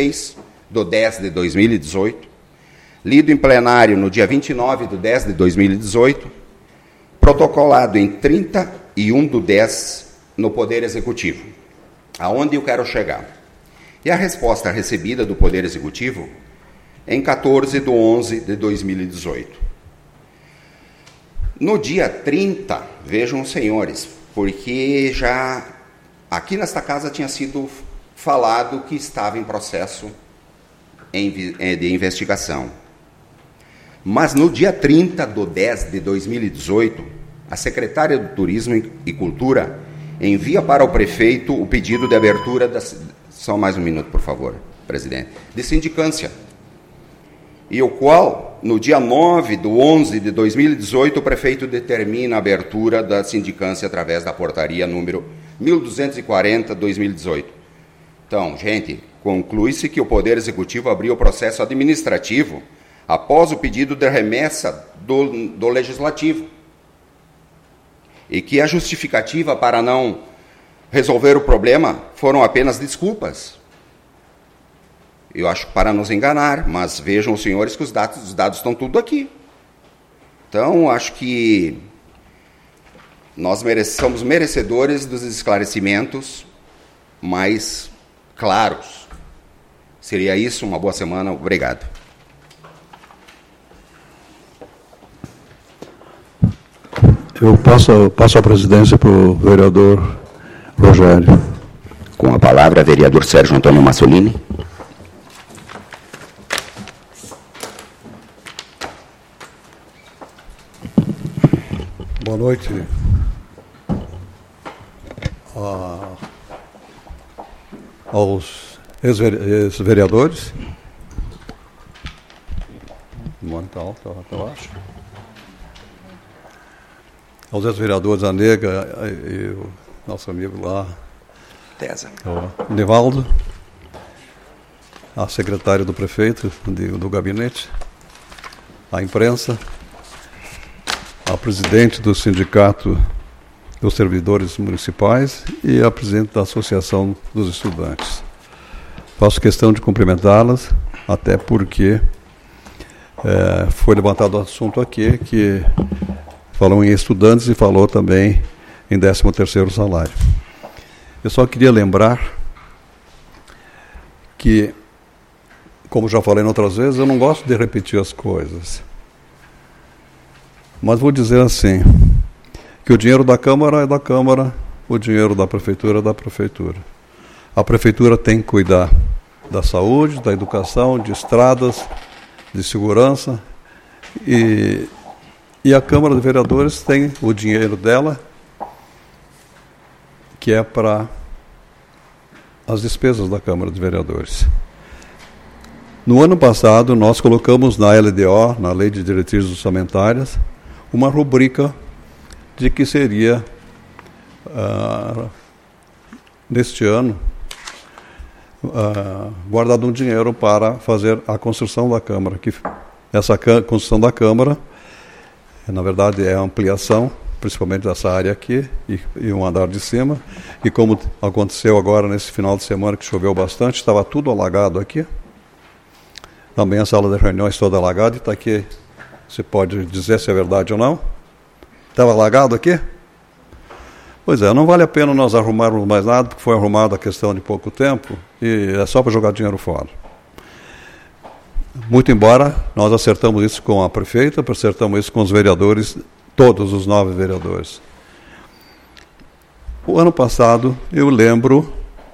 Speaker 3: 26/10/2018, lido em plenário no dia 29/10/2018, protocolado em 31/10 no Poder Executivo. Aonde eu quero chegar? E a resposta recebida do Poder Executivo em 14/11/2018. No dia 30, vejam os senhores, porque já aqui nesta casa tinha sido falado que estava em processo de investigação. Mas no dia 30/10/2018, a secretária do Turismo e Cultura envia para o prefeito o pedido de abertura só mais um minuto, por favor, presidente, de sindicância. E o qual, no dia 9/11/2018, o prefeito determina a abertura da sindicância através da portaria número 1240/2018. Então, gente, conclui-se que o Poder Executivo abriu o processo administrativo após o pedido de remessa do Legislativo. E que a justificativa para não resolver o problema foram apenas desculpas. Eu acho que para nos enganar, mas vejam os senhores que os dados estão tudo aqui. Então, acho que nós somos merecedores dos esclarecimentos mais claros. Seria isso, uma boa semana, obrigado.
Speaker 1: Eu passo a presidência para o vereador Rogério.
Speaker 3: Com a palavra, vereador Sérgio Antônio Massolini.
Speaker 1: Boa noite aos ex-vereadores. Aos ex-vereadores a Nega e o nosso amigo lá,
Speaker 3: Tesa,
Speaker 1: o Nivaldo, a secretária do prefeito do gabinete, a imprensa, a presidente do Sindicato dos Servidores Municipais e a presidente da Associação dos Estudantes. Faço questão de cumprimentá-las, até porque foi levantado o assunto aqui, que falou em estudantes e falou também em 13º salário. Eu só queria lembrar que, como já falei outras vezes, eu não gosto de repetir as coisas. Mas vou dizer assim, que o dinheiro da Câmara é da Câmara, o dinheiro da Prefeitura é da Prefeitura. A Prefeitura tem que cuidar da saúde, da educação, de estradas, de segurança, e a Câmara de Vereadores tem o dinheiro dela, que é para as despesas da Câmara de Vereadores. No ano passado, nós colocamos na LDO, na Lei de Diretrizes Orçamentárias, uma rubrica de que seria, neste ano, guardado um dinheiro para fazer a construção da Câmara. Essa construção da Câmara, na verdade, é a ampliação, principalmente dessa área aqui, e um andar de cima. E como aconteceu agora nesse final de semana, que choveu bastante, estava tudo alagado aqui. Também a sala de reuniões toda alagada, e está aqui, você pode dizer se é verdade ou não. Estava alagado aqui? Pois é, não vale a pena nós arrumarmos mais nada, porque foi arrumado a questão de pouco tempo, e é só para jogar dinheiro fora. Muito embora nós acertamos isso com a prefeita, acertamos isso com os vereadores, todos os 9 vereadores. O ano passado, eu lembro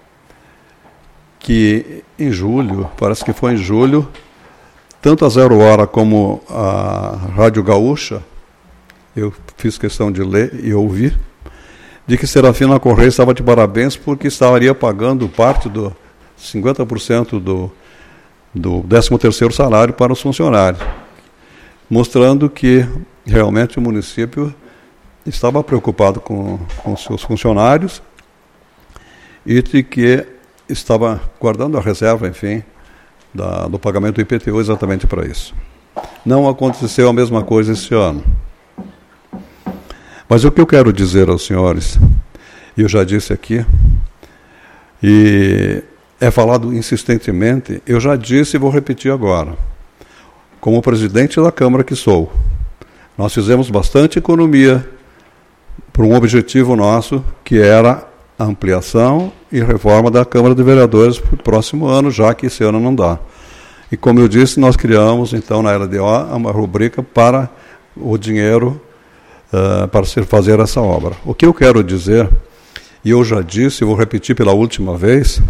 Speaker 1: que em julho, parece que foi em julho, tanto a Zero Hora como a Rádio Gaúcha, eu fiz questão de ler e ouvir, de que Serafina Correia estava de parabéns porque estaria pagando parte do 50% do 13º salário para os funcionários, mostrando que realmente o município estava preocupado com seus funcionários e de que estava guardando a reserva, enfim, do pagamento do IPTU exatamente para isso. Não aconteceu a mesma coisa esse ano. Mas o que eu quero dizer aos senhores, e eu já disse aqui, e é falado insistentemente, eu já disse e vou repetir agora. Como presidente da Câmara que sou, nós fizemos bastante economia por um objetivo nosso, que era a ampliação e reforma da Câmara de Vereadores para o próximo ano, já que esse ano não dá. E como eu disse, nós criamos, então, na LDO, uma rubrica para o dinheiro para se fazer essa obra. O que eu quero dizer, e eu já disse, e vou repetir pela última vez,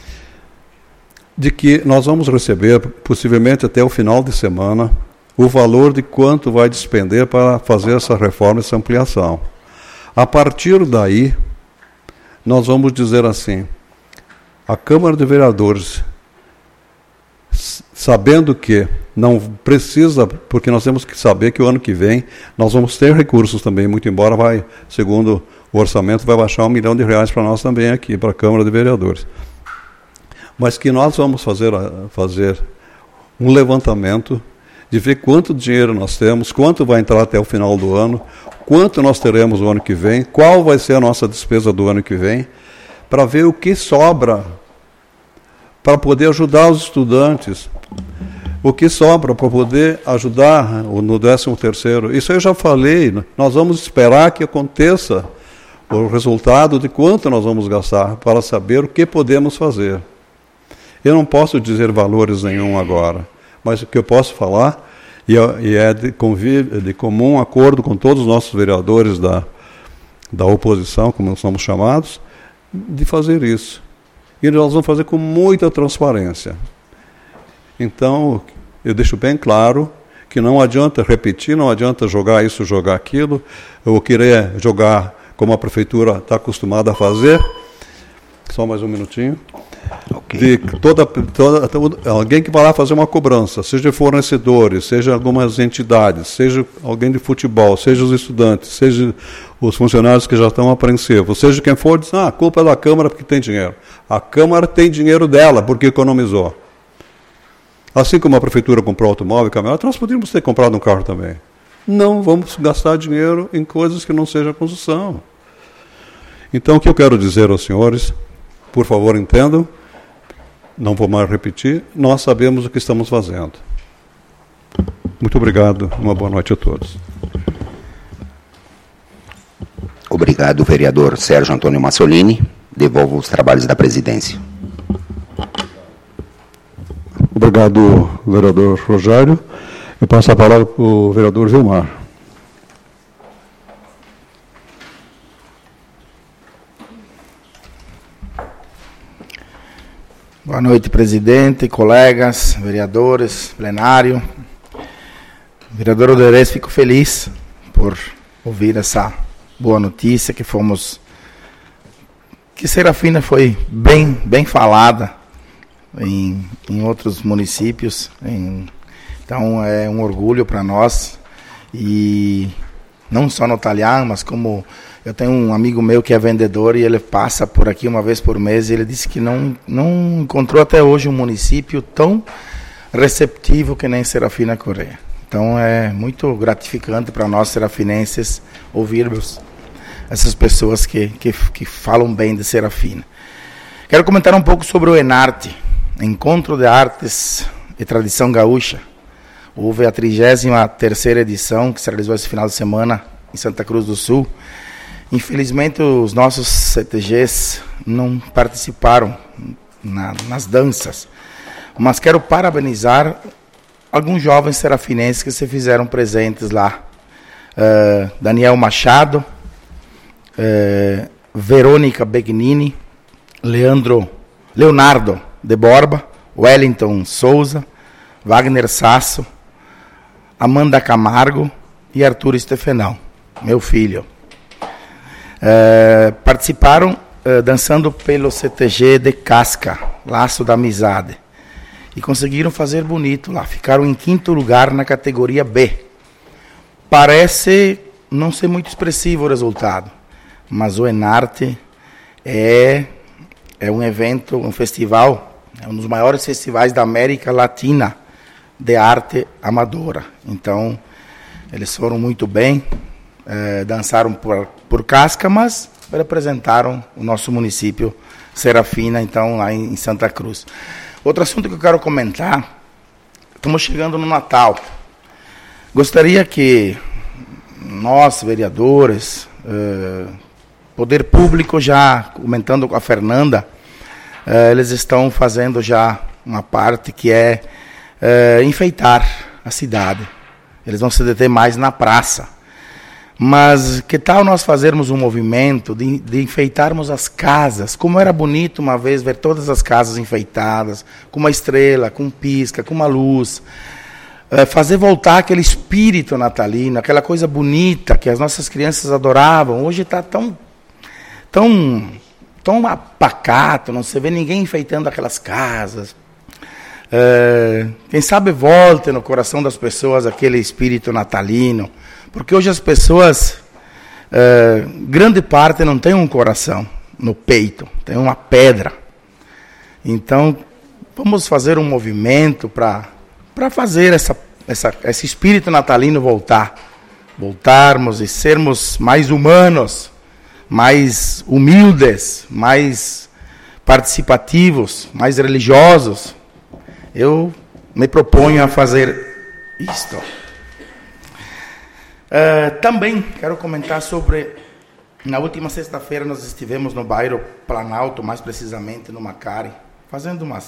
Speaker 1: de que nós vamos receber, possivelmente até o final de semana, o valor de quanto vai despender para fazer essa reforma, essa ampliação. A partir daí, nós vamos dizer assim, a Câmara de Vereadores, sabendo que não precisa, porque nós temos que saber que o ano que vem nós vamos ter recursos também, muito embora vai, segundo o orçamento, vai baixar R$1 milhão para nós também aqui, para a Câmara de Vereadores. Mas que nós vamos fazer um levantamento de ver quanto dinheiro nós temos, quanto vai entrar até o final do ano, quanto nós teremos o ano que vem, qual vai ser a nossa despesa do ano que vem, para ver o que sobra, para poder ajudar os estudantes, o que sobra para poder ajudar no 13º. Isso eu já falei, nós vamos esperar que aconteça o resultado de quanto nós vamos gastar, para saber o que podemos fazer. Eu não posso dizer valores nenhum agora, mas o que eu posso falar, e é de comum acordo com todos os nossos vereadores da oposição, como somos chamados, de fazer isso. E nós vamos fazer com muita transparência. Então, eu deixo bem claro que não adianta repetir, não adianta jogar isso, jogar aquilo, ou querer jogar como a prefeitura está acostumada a fazer. Só mais um minutinho. Okay. De alguém que vai lá fazer uma cobrança, seja fornecedores, seja algumas entidades, seja alguém de futebol, seja os estudantes, seja os funcionários que já estão apreensivos, seja quem for, diz, a culpa é da Câmara porque tem dinheiro. A Câmara tem dinheiro dela porque economizou. Assim como a prefeitura comprou automóvel e caminhão, nós poderíamos ter comprado um carro também. Não vamos gastar dinheiro em coisas que não sejam construção. Então, o que eu quero dizer aos senhores, por favor, entendam, não vou mais repetir, nós sabemos o que estamos fazendo. Muito obrigado, uma boa noite a todos.
Speaker 3: Obrigado, vereador Sérgio Antônio Massolini. devolvo os trabalhos da presidência.
Speaker 1: Obrigado, vereador Rogério. Eu passo a palavra para o vereador Vilmar.
Speaker 7: Boa noite, presidente, colegas, vereadores, plenário. Vereador Oderez, fico feliz por ouvir essa boa notícia que Serafina foi bem falada em outros municípios. Então é um orgulho para nós, e não só no Talhão, mas como eu tenho um amigo meu que é vendedor e ele passa por aqui uma vez por mês, e ele disse que não encontrou até hoje um município tão receptivo que nem Serafina Correia. Então é muito gratificante para nós serafinenses ouvirmos essas pessoas que falam bem de Serafina. Quero comentar um pouco sobre o Enarte, Encontro de Artes e Tradição Gaúcha. Houve a 33ª edição, que se realizou esse final de semana em Santa Cruz do Sul. Infelizmente, os nossos CTGs não participaram nas danças, mas quero parabenizar alguns jovens serafinenses que se fizeram presentes lá. Daniel Machado, Verônica Begnini, Leonardo de Borba, Wellington Souza, Wagner Sasso, Amanda Camargo e Arthur Stefenão, meu filho. Participaram dançando pelo CTG de Casca, Laço da Amizade, e conseguiram fazer bonito lá. Ficaram em 5º lugar na categoria B. Parece não ser muito expressivo o resultado, mas o Enarte é um evento, um festival, é um dos maiores festivais da América Latina de arte amadora. Então, eles foram muito bem, dançaram por Casca, mas representaram o nosso município Serafina, então, lá em Santa Cruz. Outro assunto que eu quero comentar, estamos chegando no Natal. Gostaria que nós, vereadores, poder público, já comentando com a Fernanda, eles estão fazendo já uma parte que é enfeitar a cidade. Eles vão se deter mais na praça. Mas que tal nós fazermos um movimento de enfeitarmos as casas? Como era bonito uma vez ver todas as casas enfeitadas, com uma estrela, com um pisca, com uma luz. Fazer voltar aquele espírito natalino, aquela coisa bonita que as nossas crianças adoravam. Hoje está tão apacato, não se vê ninguém enfeitando aquelas casas. Quem sabe volte no coração das pessoas aquele espírito natalino, porque hoje as pessoas, grande parte não tem um coração no peito, tem uma pedra. Então, vamos fazer um movimento para fazer esse espírito natalino voltarmos e sermos mais humanos, mais humildes, mais participativos, mais religiosos. Eu me proponho a fazer isto. Também quero comentar sobre, na última sexta-feira nós estivemos no bairro Planalto, mais precisamente no Macari, fazendo uma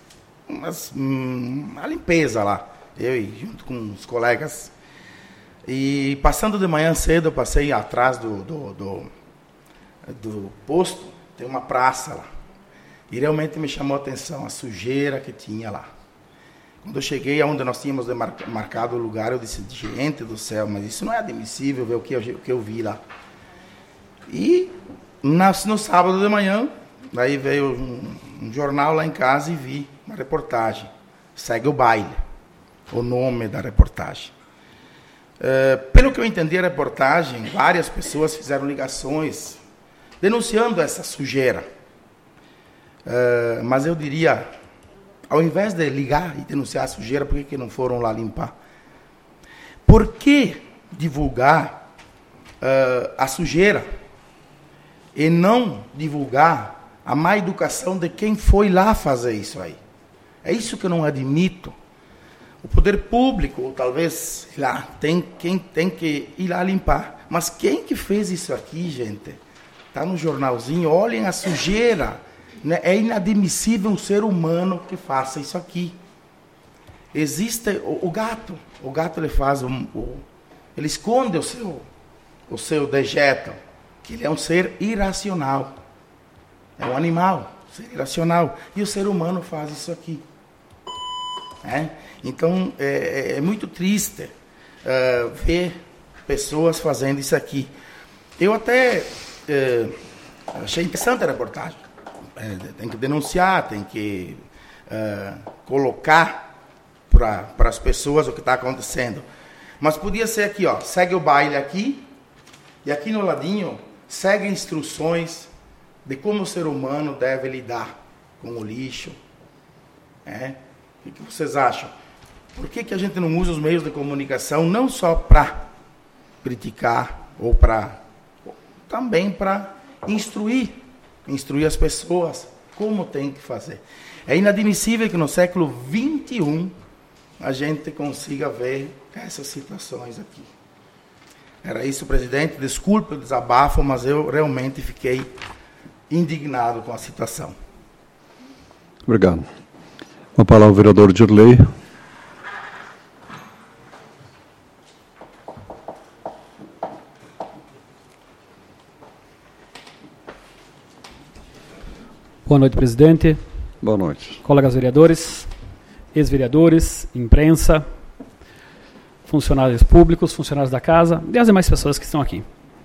Speaker 7: limpeza lá, junto com os colegas. E passando de manhã cedo, eu passei atrás do posto, tem uma praça lá. E realmente me chamou a atenção a sujeira que tinha lá. Quando eu cheguei aonde nós tínhamos marcado o lugar, eu disse, gente do céu, mas isso não é admissível, ver o que eu vi lá. E no sábado de manhã, daí veio um jornal lá em casa e vi uma reportagem. Segue o baile, o nome da reportagem. Pelo que eu entendi a reportagem, várias pessoas fizeram ligações denunciando essa sujeira. Mas eu diria, ao invés de ligar e denunciar a sujeira, por que não foram lá limpar? Por que divulgar a sujeira e não divulgar a má educação de quem foi lá fazer isso aí? É isso que eu não admito. O poder público, ou talvez, quem tem que ir lá limpar. Mas quem que fez isso aqui, gente? está no jornalzinho, olhem a sujeira. Né? É inadmissível um ser humano que faça isso aqui. Existe o gato ele faz, ele esconde o seu dejeto, que ele é um ser irracional. É um animal, ser irracional. E o ser humano faz isso aqui. Então, é muito triste ver pessoas fazendo isso aqui. Eu até achei interessante a reportagem. Tem que denunciar, tem que colocar para as pessoas o que está acontecendo. Mas podia ser aqui, ó, segue o baile aqui, e aqui no ladinho, segue instruções de como o ser humano deve lidar com o lixo. O que vocês acham? Por que a gente não usa os meios de comunicação não só para criticar, ou também para instruir as pessoas como tem que fazer? É inadmissível que no século XXI a gente consiga ver essas situações aqui. Era isso, presidente. Desculpe o desabafo, mas eu realmente fiquei indignado com a situação.
Speaker 1: Obrigado. Com a palavra o vereador Dirley.
Speaker 8: Boa noite, presidente.
Speaker 1: Boa noite.
Speaker 8: Colegas vereadores, ex-vereadores, imprensa, funcionários públicos, funcionários da casa e as demais pessoas que estão aqui.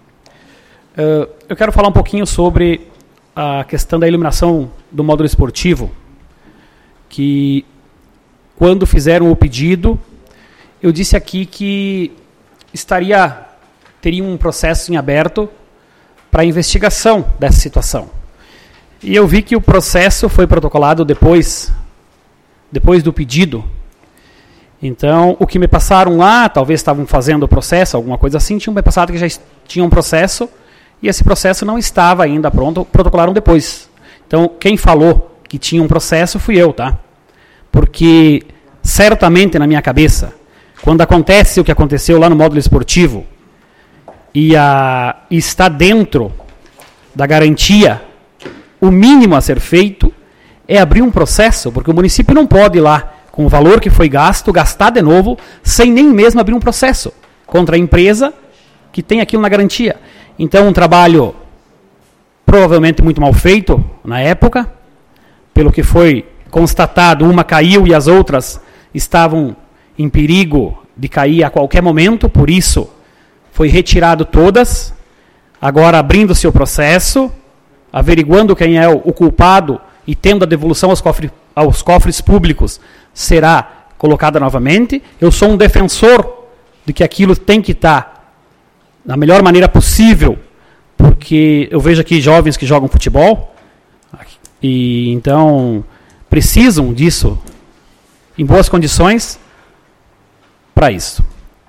Speaker 8: Eu quero falar um pouquinho sobre a questão da iluminação do módulo esportivo, que quando fizeram o pedido, eu disse aqui que teria um processo em aberto para investigação dessa situação. E eu vi que o processo foi protocolado depois do pedido. Então, o que me passaram lá, talvez estavam fazendo o processo, alguma coisa assim, tinham me passado que já tinha um processo, e esse processo não estava ainda pronto, protocolaram depois. Então, quem falou que tinha um processo fui eu, tá? Porque, certamente na minha cabeça, quando acontece o que aconteceu lá no módulo esportivo, e está dentro da garantia, o mínimo a ser feito é abrir um processo, porque o município não pode ir lá, com o valor que foi gasto, gastar de novo, sem nem mesmo abrir um processo contra a empresa que tem aquilo na garantia. Então, um trabalho provavelmente muito mal feito na época, pelo que foi constatado, uma caiu e as outras estavam em perigo de cair a qualquer momento, por isso foi retirado todas, agora abrindo-se o processo, averiguando quem é o culpado e tendo a devolução aos cofres públicos, será colocada novamente. Eu sou um defensor de que aquilo tem que estar da melhor maneira possível, porque eu vejo aqui jovens que jogam futebol, e então precisam disso em boas condições para isso.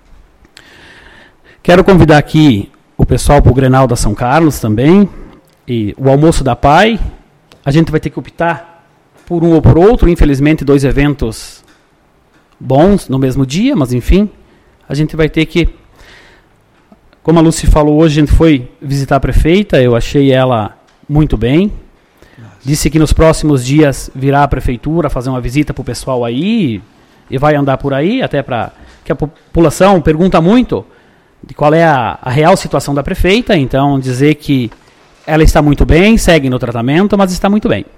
Speaker 8: Quero convidar aqui o pessoal para o Grenal da São Carlos também, e o almoço da PAI. A gente vai ter que optar por um ou por outro, infelizmente 2 eventos bons no mesmo dia, mas enfim, a gente vai ter que, como a Lúcia falou hoje, a gente foi visitar a prefeita, eu achei ela muito bem, disse que nos próximos dias virá à prefeitura fazer uma visita para o pessoal aí, e vai andar por aí, até para que a população pergunta muito de qual é a real situação da prefeita, então dizer que ela está muito bem, segue no tratamento, mas está muito bem.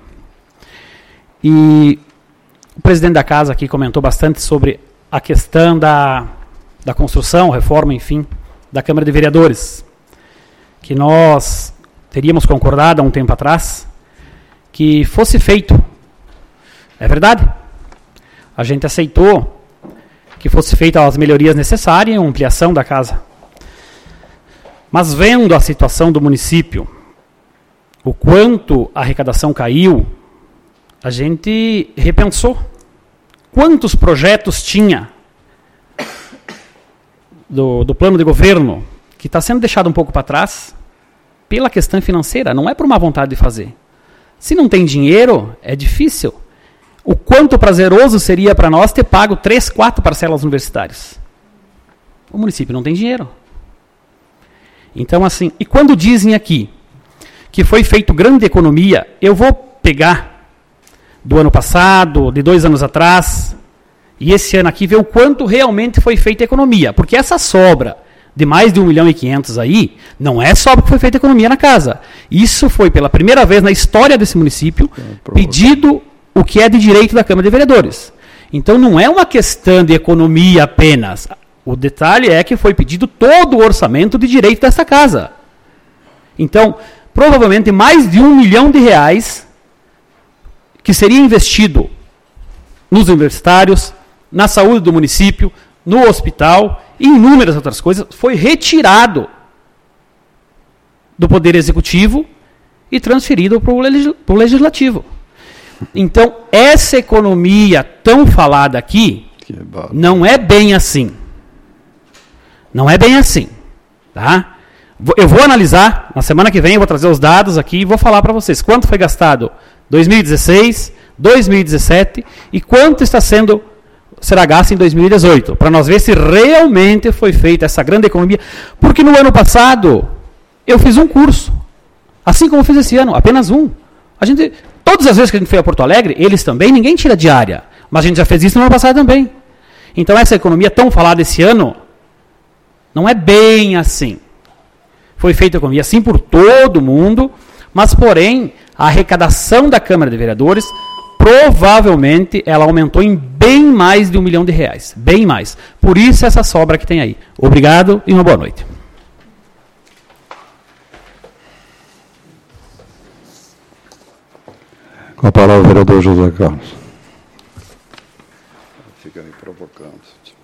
Speaker 8: E o presidente da casa aqui comentou bastante sobre a questão da construção, reforma, enfim, da Câmara de Vereadores, que nós teríamos concordado há um tempo atrás que fosse feito. É verdade. A gente aceitou que fosse feita as melhorias necessárias e a ampliação da casa. Mas vendo a situação do município, o quanto a arrecadação caiu, a gente repensou. Quantos projetos tinha do plano de governo que está sendo deixado um pouco para trás pela questão financeira, não é por má vontade de fazer. Se não tem dinheiro, é difícil. O quanto prazeroso seria para nós ter pago 3, 4 parcelas universitárias. O município não tem dinheiro. Então, assim, e quando dizem aqui que foi feito grande economia. Eu vou pegar do ano passado, de 2 anos atrás, e esse ano aqui ver o quanto realmente foi feita economia. Porque essa sobra de mais de 1.500.000 aí, não é só porque foi feita economia na casa. Isso foi pela primeira vez na história desse município pedido o que é de direito da Câmara de Vereadores. Então não é uma questão de economia apenas. O detalhe é que foi pedido todo o orçamento de direito dessa casa. Então, provavelmente mais de R$1 milhão que seria investido nos universitários, na saúde do município, no hospital e inúmeras outras coisas, foi retirado do Poder Executivo e transferido para o Legislativo. Então, essa economia tão falada aqui não é bem assim. Não é bem assim. Tá? Eu vou analisar, na semana que vem eu vou trazer os dados aqui e vou falar para vocês quanto foi gastado 2016, 2017 e quanto será gasto em 2018, para nós ver se realmente foi feita essa grande economia. Porque no ano passado eu fiz um curso, assim como eu fiz esse ano, apenas um. Todas as vezes que a gente foi a Porto Alegre, eles também, ninguém tira diária, mas a gente já fez isso no ano passado também. Então essa economia tão falada esse ano, não é bem assim. Foi feita economia sim por todo mundo, mas porém a arrecadação da Câmara de Vereadores provavelmente ela aumentou em bem mais de R$1 milhão. Bem mais. Por isso essa sobra que tem aí. Obrigado e uma boa noite.
Speaker 1: Com a palavra o vereador José Carlos. Fica me provocando.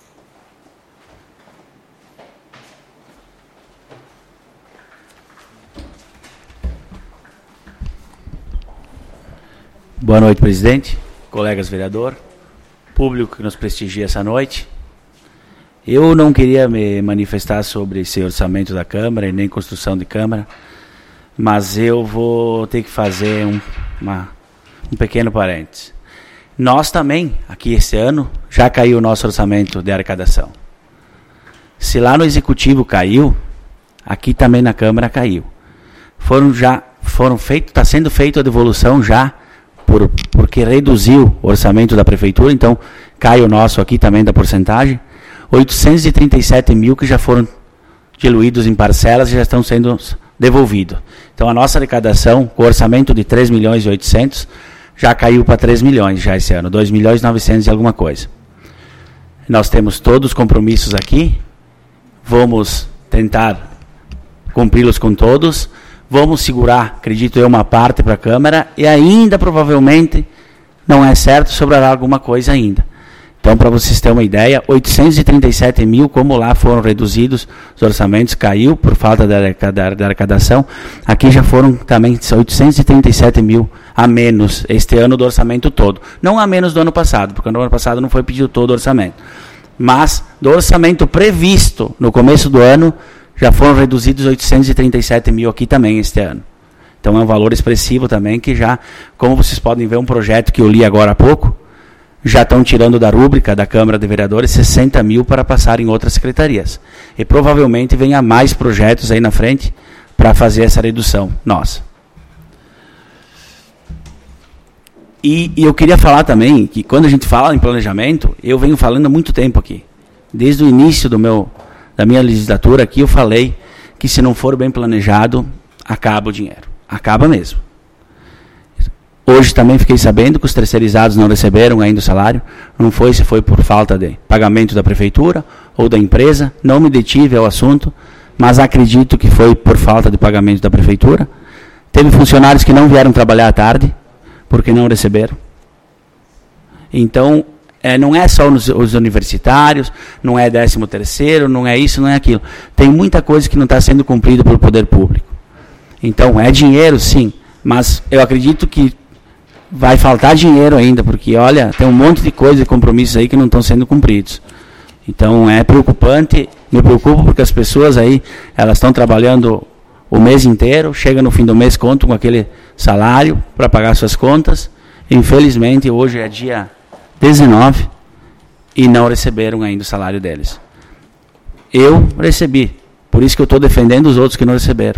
Speaker 5: Boa noite, presidente, colegas vereador, público que nos prestigia essa noite. Eu não queria me manifestar sobre esse orçamento da Câmara e nem construção de Câmara, mas eu vou ter que fazer um pequeno parênteses. Nós também, aqui esse ano, já caiu o nosso orçamento de arrecadação. Se lá no Executivo caiu, aqui também na Câmara caiu. Está sendo feita a devolução já, porque reduziu o orçamento da Prefeitura, então cai o nosso aqui também da porcentagem. 837 mil que já foram diluídos em parcelas e já estão sendo devolvidos. Então a nossa arrecadação, com o orçamento de 3 milhões e 800, já caiu para 3 milhões já esse ano, 2 milhões e 900 e alguma coisa. Nós temos todos os compromissos aqui, vamos tentar cumpri-los com todos. Vamos segurar, acredito eu, uma parte para a Câmara e ainda, provavelmente, não é certo, sobrará alguma coisa ainda. Então, para vocês terem uma ideia, 837 mil, como lá foram reduzidos os orçamentos, caiu por falta da arrecadação. Aqui já foram também 837 mil a menos este ano do orçamento todo. Não a menos do ano passado, porque no ano passado não foi pedido todo o orçamento. Mas do orçamento previsto no começo do ano, já foram reduzidos 837 mil aqui também este ano. Então é um valor expressivo também que já, como vocês podem ver, um projeto que eu li agora há pouco, já estão tirando da rúbrica da Câmara de Vereadores 60 mil para passar em outras secretarias. E provavelmente venha mais projetos aí na frente para fazer essa redução nossa. E eu queria falar também que quando a gente fala em planejamento, eu venho falando há muito tempo aqui. Desde o início da minha legislatura aqui, eu falei que se não for bem planejado, acaba o dinheiro. Acaba mesmo. Hoje também fiquei sabendo que os terceirizados não receberam ainda o salário. Não foi se foi por falta de pagamento da prefeitura ou da empresa. Não me detive ao assunto, mas acredito que foi por falta de pagamento da prefeitura. Teve funcionários que não vieram trabalhar à tarde, porque não receberam. Então, não é só os universitários, não é 13º, não é isso, não é aquilo. Tem muita coisa que não está sendo cumprida pelo poder público. Então, é dinheiro, sim, mas eu acredito que vai faltar dinheiro ainda, porque, olha, tem um monte de coisas e compromissos aí que não estão sendo cumpridos. Então, é preocupante, me preocupo porque as pessoas aí, elas estão trabalhando o mês inteiro, chega no fim do mês, contam com aquele salário para pagar suas contas. Infelizmente, hoje é dia 19 e não receberam ainda o salário deles. Eu recebi, por isso que eu estou defendendo os outros que não receberam,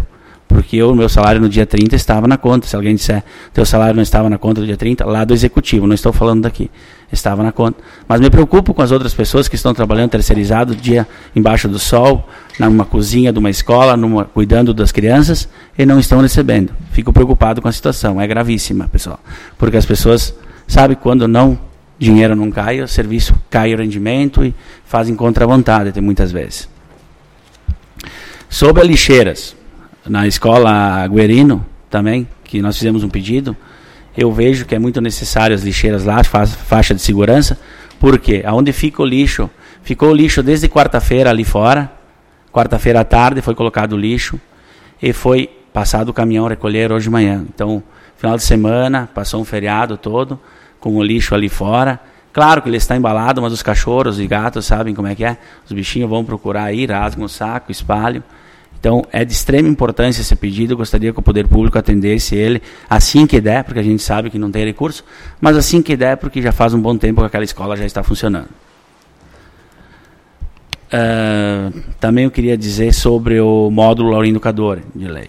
Speaker 5: Porque o meu salário no dia 30 estava na conta. Se alguém disser teu salário não estava na conta no dia 30, lá do executivo, não estou falando daqui, estava na conta. Mas me preocupo com as outras pessoas que estão trabalhando terceirizado, dia embaixo do sol, numa cozinha de uma escola, cuidando das crianças, e não estão recebendo. Fico preocupado com a situação, é gravíssima, pessoal. Porque as pessoas, sabem, quando dinheiro não cai, o serviço cai o rendimento e fazem contra a vontade, tem muitas vezes. Sobre as lixeiras, na escola Guerino também, que nós fizemos um pedido, eu vejo que é muito necessário as lixeiras lá, faixa de segurança, porque aonde fica o lixo, ficou o lixo desde quarta-feira ali fora, quarta-feira à tarde foi colocado o lixo e foi passado o caminhão recolher hoje de manhã. Então, final de semana, passou um feriado todo, com o lixo ali fora. Claro que ele está embalado, mas os cachorros e gatos sabem como é que é. Os bichinhos vão procurar aí, rasgam o saco, espalham. Então, é de extrema importância esse pedido. Eu gostaria que o poder público atendesse ele assim que der, porque a gente sabe que não tem recurso, mas assim que der, porque já faz um bom tempo que aquela escola já está funcionando. Também eu queria dizer sobre o módulo Laurindo Cadore, de lei.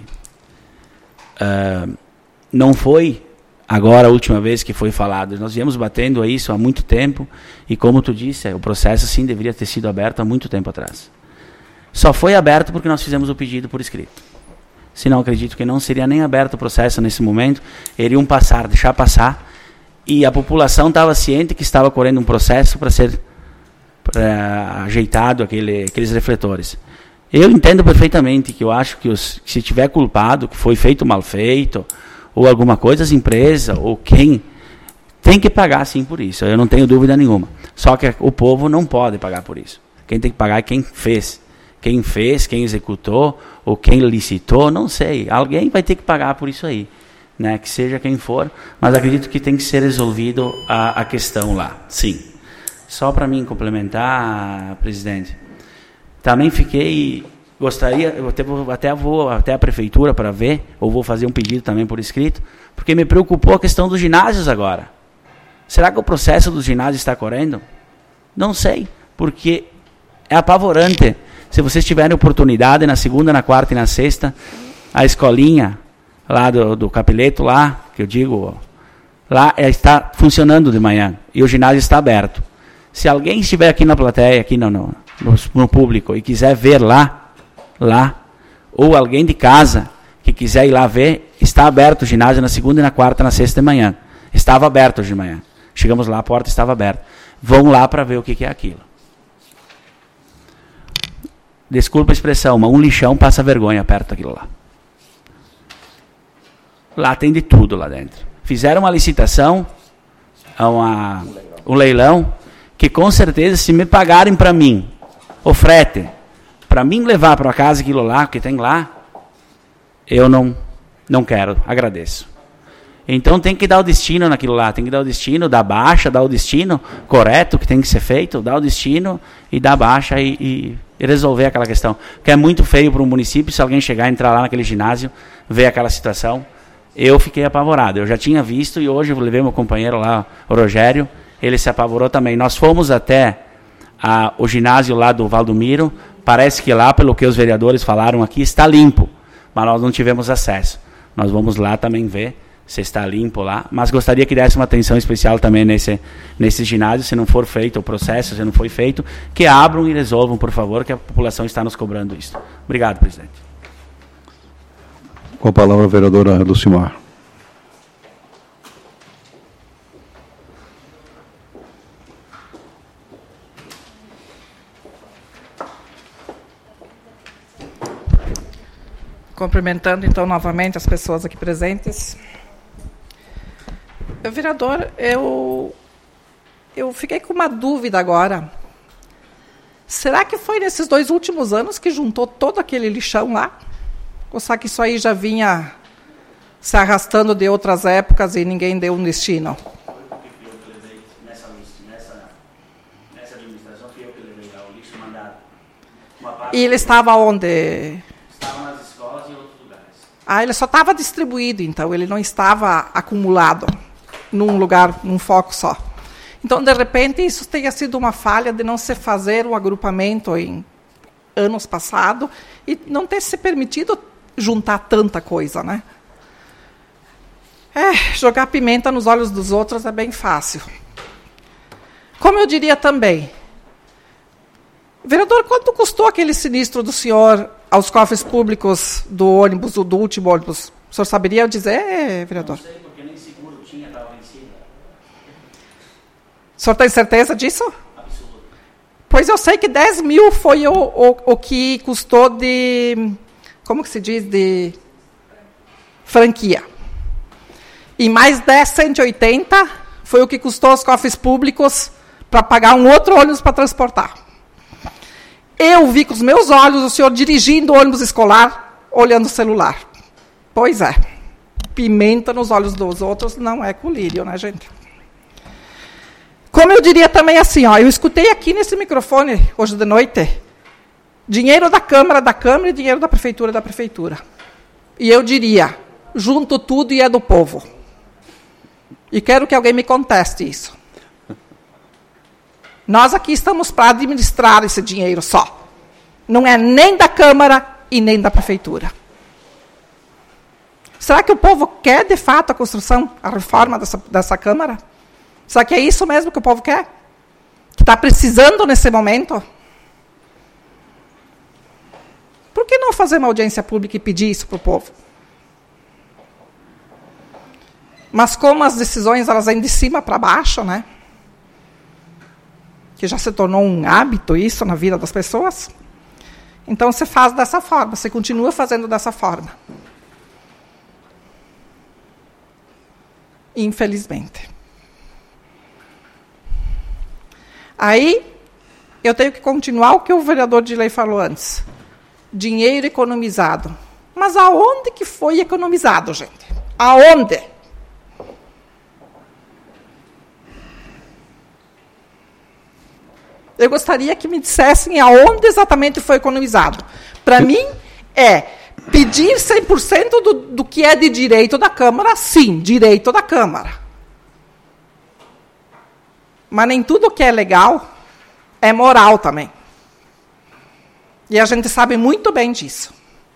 Speaker 5: Não foi agora a última vez que foi falado. Nós viemos batendo a isso há muito tempo e, como tu disse, o processo sim deveria ter sido aberto há muito tempo atrás. Só foi aberto porque nós fizemos o pedido por escrito. Senão, acredito que não seria nem aberto o processo nesse momento. Iriam deixar passar. E a população estava ciente que estava correndo um processo para ser ajeitado aqueles refletores. Eu entendo perfeitamente que eu acho que se tiver culpado, que foi feito mal feito, ou alguma coisa, as empresas, ou quem, tem que pagar sim por isso. Eu não tenho dúvida nenhuma. Só que o povo não pode pagar por isso. Quem tem que pagar é quem fez. Quem fez, quem executou, ou quem licitou, não sei. Alguém vai ter que pagar por isso aí, né? Que seja quem for, mas acredito que tem que ser resolvido a questão lá, sim. Só para mim complementar, presidente, também gostaria, vou até a prefeitura para ver, ou vou fazer um pedido também por escrito, porque me preocupou a questão dos ginásios agora. Será que o processo dos ginásios está correndo? Não sei, porque é apavorante. Se vocês tiverem oportunidade, na segunda, na quarta e na sexta, a escolinha lá do Capileto, lá, que eu digo, lá está funcionando de manhã, e o ginásio está aberto. Se alguém estiver aqui na plateia, aqui no público, e quiser ver lá, ou alguém de casa que quiser ir lá ver, está aberto o ginásio na segunda e na quarta, na sexta de manhã. Estava aberto hoje de manhã. Chegamos lá, a porta estava aberta. Vão lá para ver o que é aquilo. Desculpa a expressão, mas um lixão passa vergonha perto daquilo lá. Lá tem de tudo lá dentro. Fizeram uma licitação, um leilão, que com certeza se me pagarem para mim o frete, para mim levar para casa aquilo lá, que tem lá, eu não quero, agradeço. Então tem que dar o destino naquilo lá, tem que dar o destino, dar baixa, dar o destino correto que tem que ser feito, dar o destino e dar baixa e resolver aquela questão. Porque é muito feio para um município se alguém chegar, entrar lá naquele ginásio, ver aquela situação. Eu fiquei apavorado, eu já tinha visto e hoje eu levei meu companheiro lá, o Rogério, ele se apavorou também. Nós fomos até o ginásio lá do Valdomiro, parece que lá, pelo que os vereadores falaram aqui, está limpo, mas nós não tivemos acesso. Nós vamos lá também ver se está limpo lá, mas gostaria que desse uma atenção especial também nesse ginásio, se não for feito o processo, se não foi feito, que abram e resolvam, por favor, que a população está nos cobrando isso. Obrigado, presidente.
Speaker 1: Com a palavra a vereadora Lucimar.
Speaker 4: Cumprimentando, então, novamente as pessoas aqui presentes. Vereador, eu fiquei com uma dúvida agora. Será que foi nesses 2 últimos anos que juntou todo aquele lixão lá? Ou será que isso aí já vinha se arrastando de outras épocas e ninguém deu um destino?
Speaker 5: Foi porque fui eu que levei nessa administração, fui eu que levei lá o lixo mandado.
Speaker 4: E ele estava onde?
Speaker 5: Estava nas escolas e em outros lugares.
Speaker 4: Ah, ele só estava distribuído, então, ele não estava acumulado num lugar, num foco só. Então, de repente, isso tenha sido uma falha de não se fazer um agrupamento em anos passados e não ter se permitido juntar tanta coisa, né? Jogar pimenta nos olhos dos outros é bem fácil. Como eu diria também, vereador, quanto custou aquele sinistro do senhor aos cofres públicos do ônibus, do último ônibus? O senhor saberia dizer, vereador? Não sei, porque nem seguro tinha, estava vencido. O senhor tem certeza disso? Absoluto. Pois eu sei que 10 mil foi o que custou de... Como que se diz? De franquia. E mais 10, 180 foi o que custou aos cofres públicos para pagar um outro ônibus para transportar. Eu vi com os meus olhos o senhor dirigindo o ônibus escolar, olhando o celular. Pois é. Pimenta nos olhos dos outros não é colírio, né, gente? Como eu diria também assim, ó, eu escutei aqui nesse microfone, hoje de noite, dinheiro da Câmara e dinheiro da Prefeitura. E eu diria, junto tudo e é do povo. E quero que alguém me conteste isso. Nós aqui estamos para administrar esse dinheiro só. Não é nem da Câmara e nem da Prefeitura. Será que o povo quer, de fato, a construção, a reforma dessa Câmara? Será que é isso mesmo que o povo quer? Que está precisando nesse momento? Por que não fazer uma audiência pública e pedir isso para o povo? Mas como as decisões elas vêm de cima para baixo, né? Que já se tornou um hábito isso na vida das pessoas, então você faz dessa forma, você continua fazendo dessa forma. Infelizmente. Aí, eu tenho que continuar o que o vereador Dilei falou antes. Dinheiro economizado. Mas aonde que foi economizado, gente? Aonde? Eu gostaria que me dissessem aonde exatamente foi economizado. Para mim, é pedir 100% do que é de direito da Câmara, sim, direito da Câmara. Mas nem tudo que é legal é moral também. E a gente sabe muito bem disso.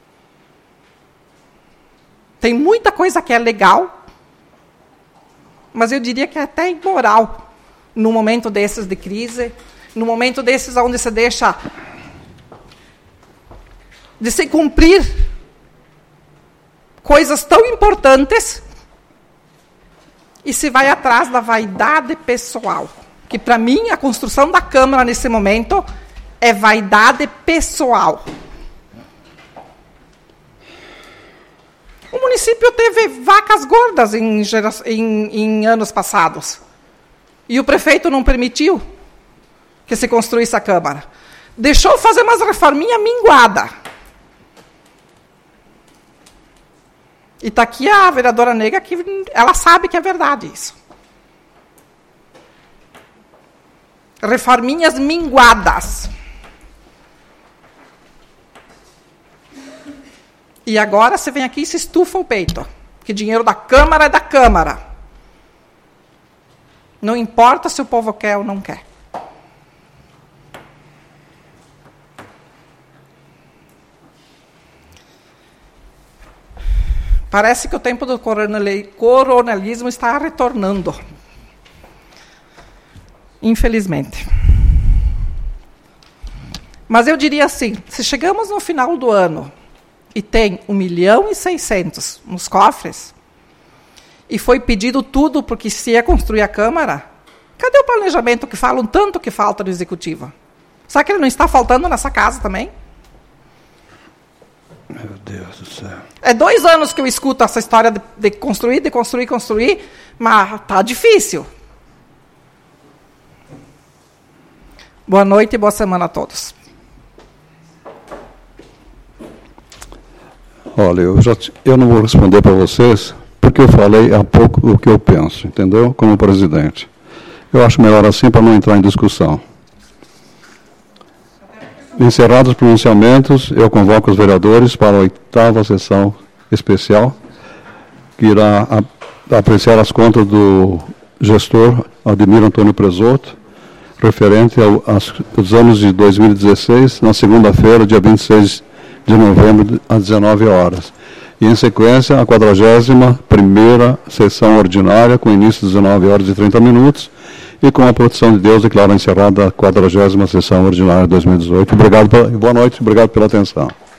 Speaker 4: Tem muita coisa que é legal, mas eu diria que é até imoral no momento desses de crise, no momento desses onde se deixa de se cumprir coisas tão importantes e se vai atrás da vaidade pessoal. Que, para mim, a construção da Câmara, nesse momento, é vaidade pessoal. O município teve vacas gordas em anos passados. E o prefeito não permitiu que se construísse a Câmara. Deixou fazer umas reforminhas minguadas. E está aqui a vereadora Nega, que ela sabe que é verdade isso. Reforminhas minguadas. E agora você vem aqui e se estufa o peito. Que dinheiro da Câmara é da Câmara. Não importa se o povo quer ou não quer. Parece que o tempo do coronelismo está retornando. Infelizmente. Mas eu diria assim, se chegamos no final do ano e tem 1.600.000 nos cofres, e foi pedido tudo porque se ia construir a Câmara, cadê o planejamento que falam tanto que falta no Executivo? Será que ele não está faltando nessa casa também?
Speaker 1: Meu Deus do céu.
Speaker 4: É 2 anos que eu escuto essa história de construir, mas está difícil. Boa noite e boa semana a todos.
Speaker 1: Olha, eu não vou responder para vocês, porque eu falei há pouco o que eu penso, entendeu? Como presidente. Eu acho melhor assim para não entrar em discussão. Encerrados os pronunciamentos, eu convoco os vereadores para a 8ª sessão especial, que irá apreciar as contas do gestor Ademir Antônio Presoto, referente aos anos de 2016, na segunda-feira, dia 26 de novembro, às 19 horas. E, em sequência, a 41ª sessão ordinária, com início às 19 horas e 30 minutos, e com a proteção de Deus, declaro encerrada a 40ª sessão ordinária de 2018. Obrigado, boa noite, obrigado pela atenção.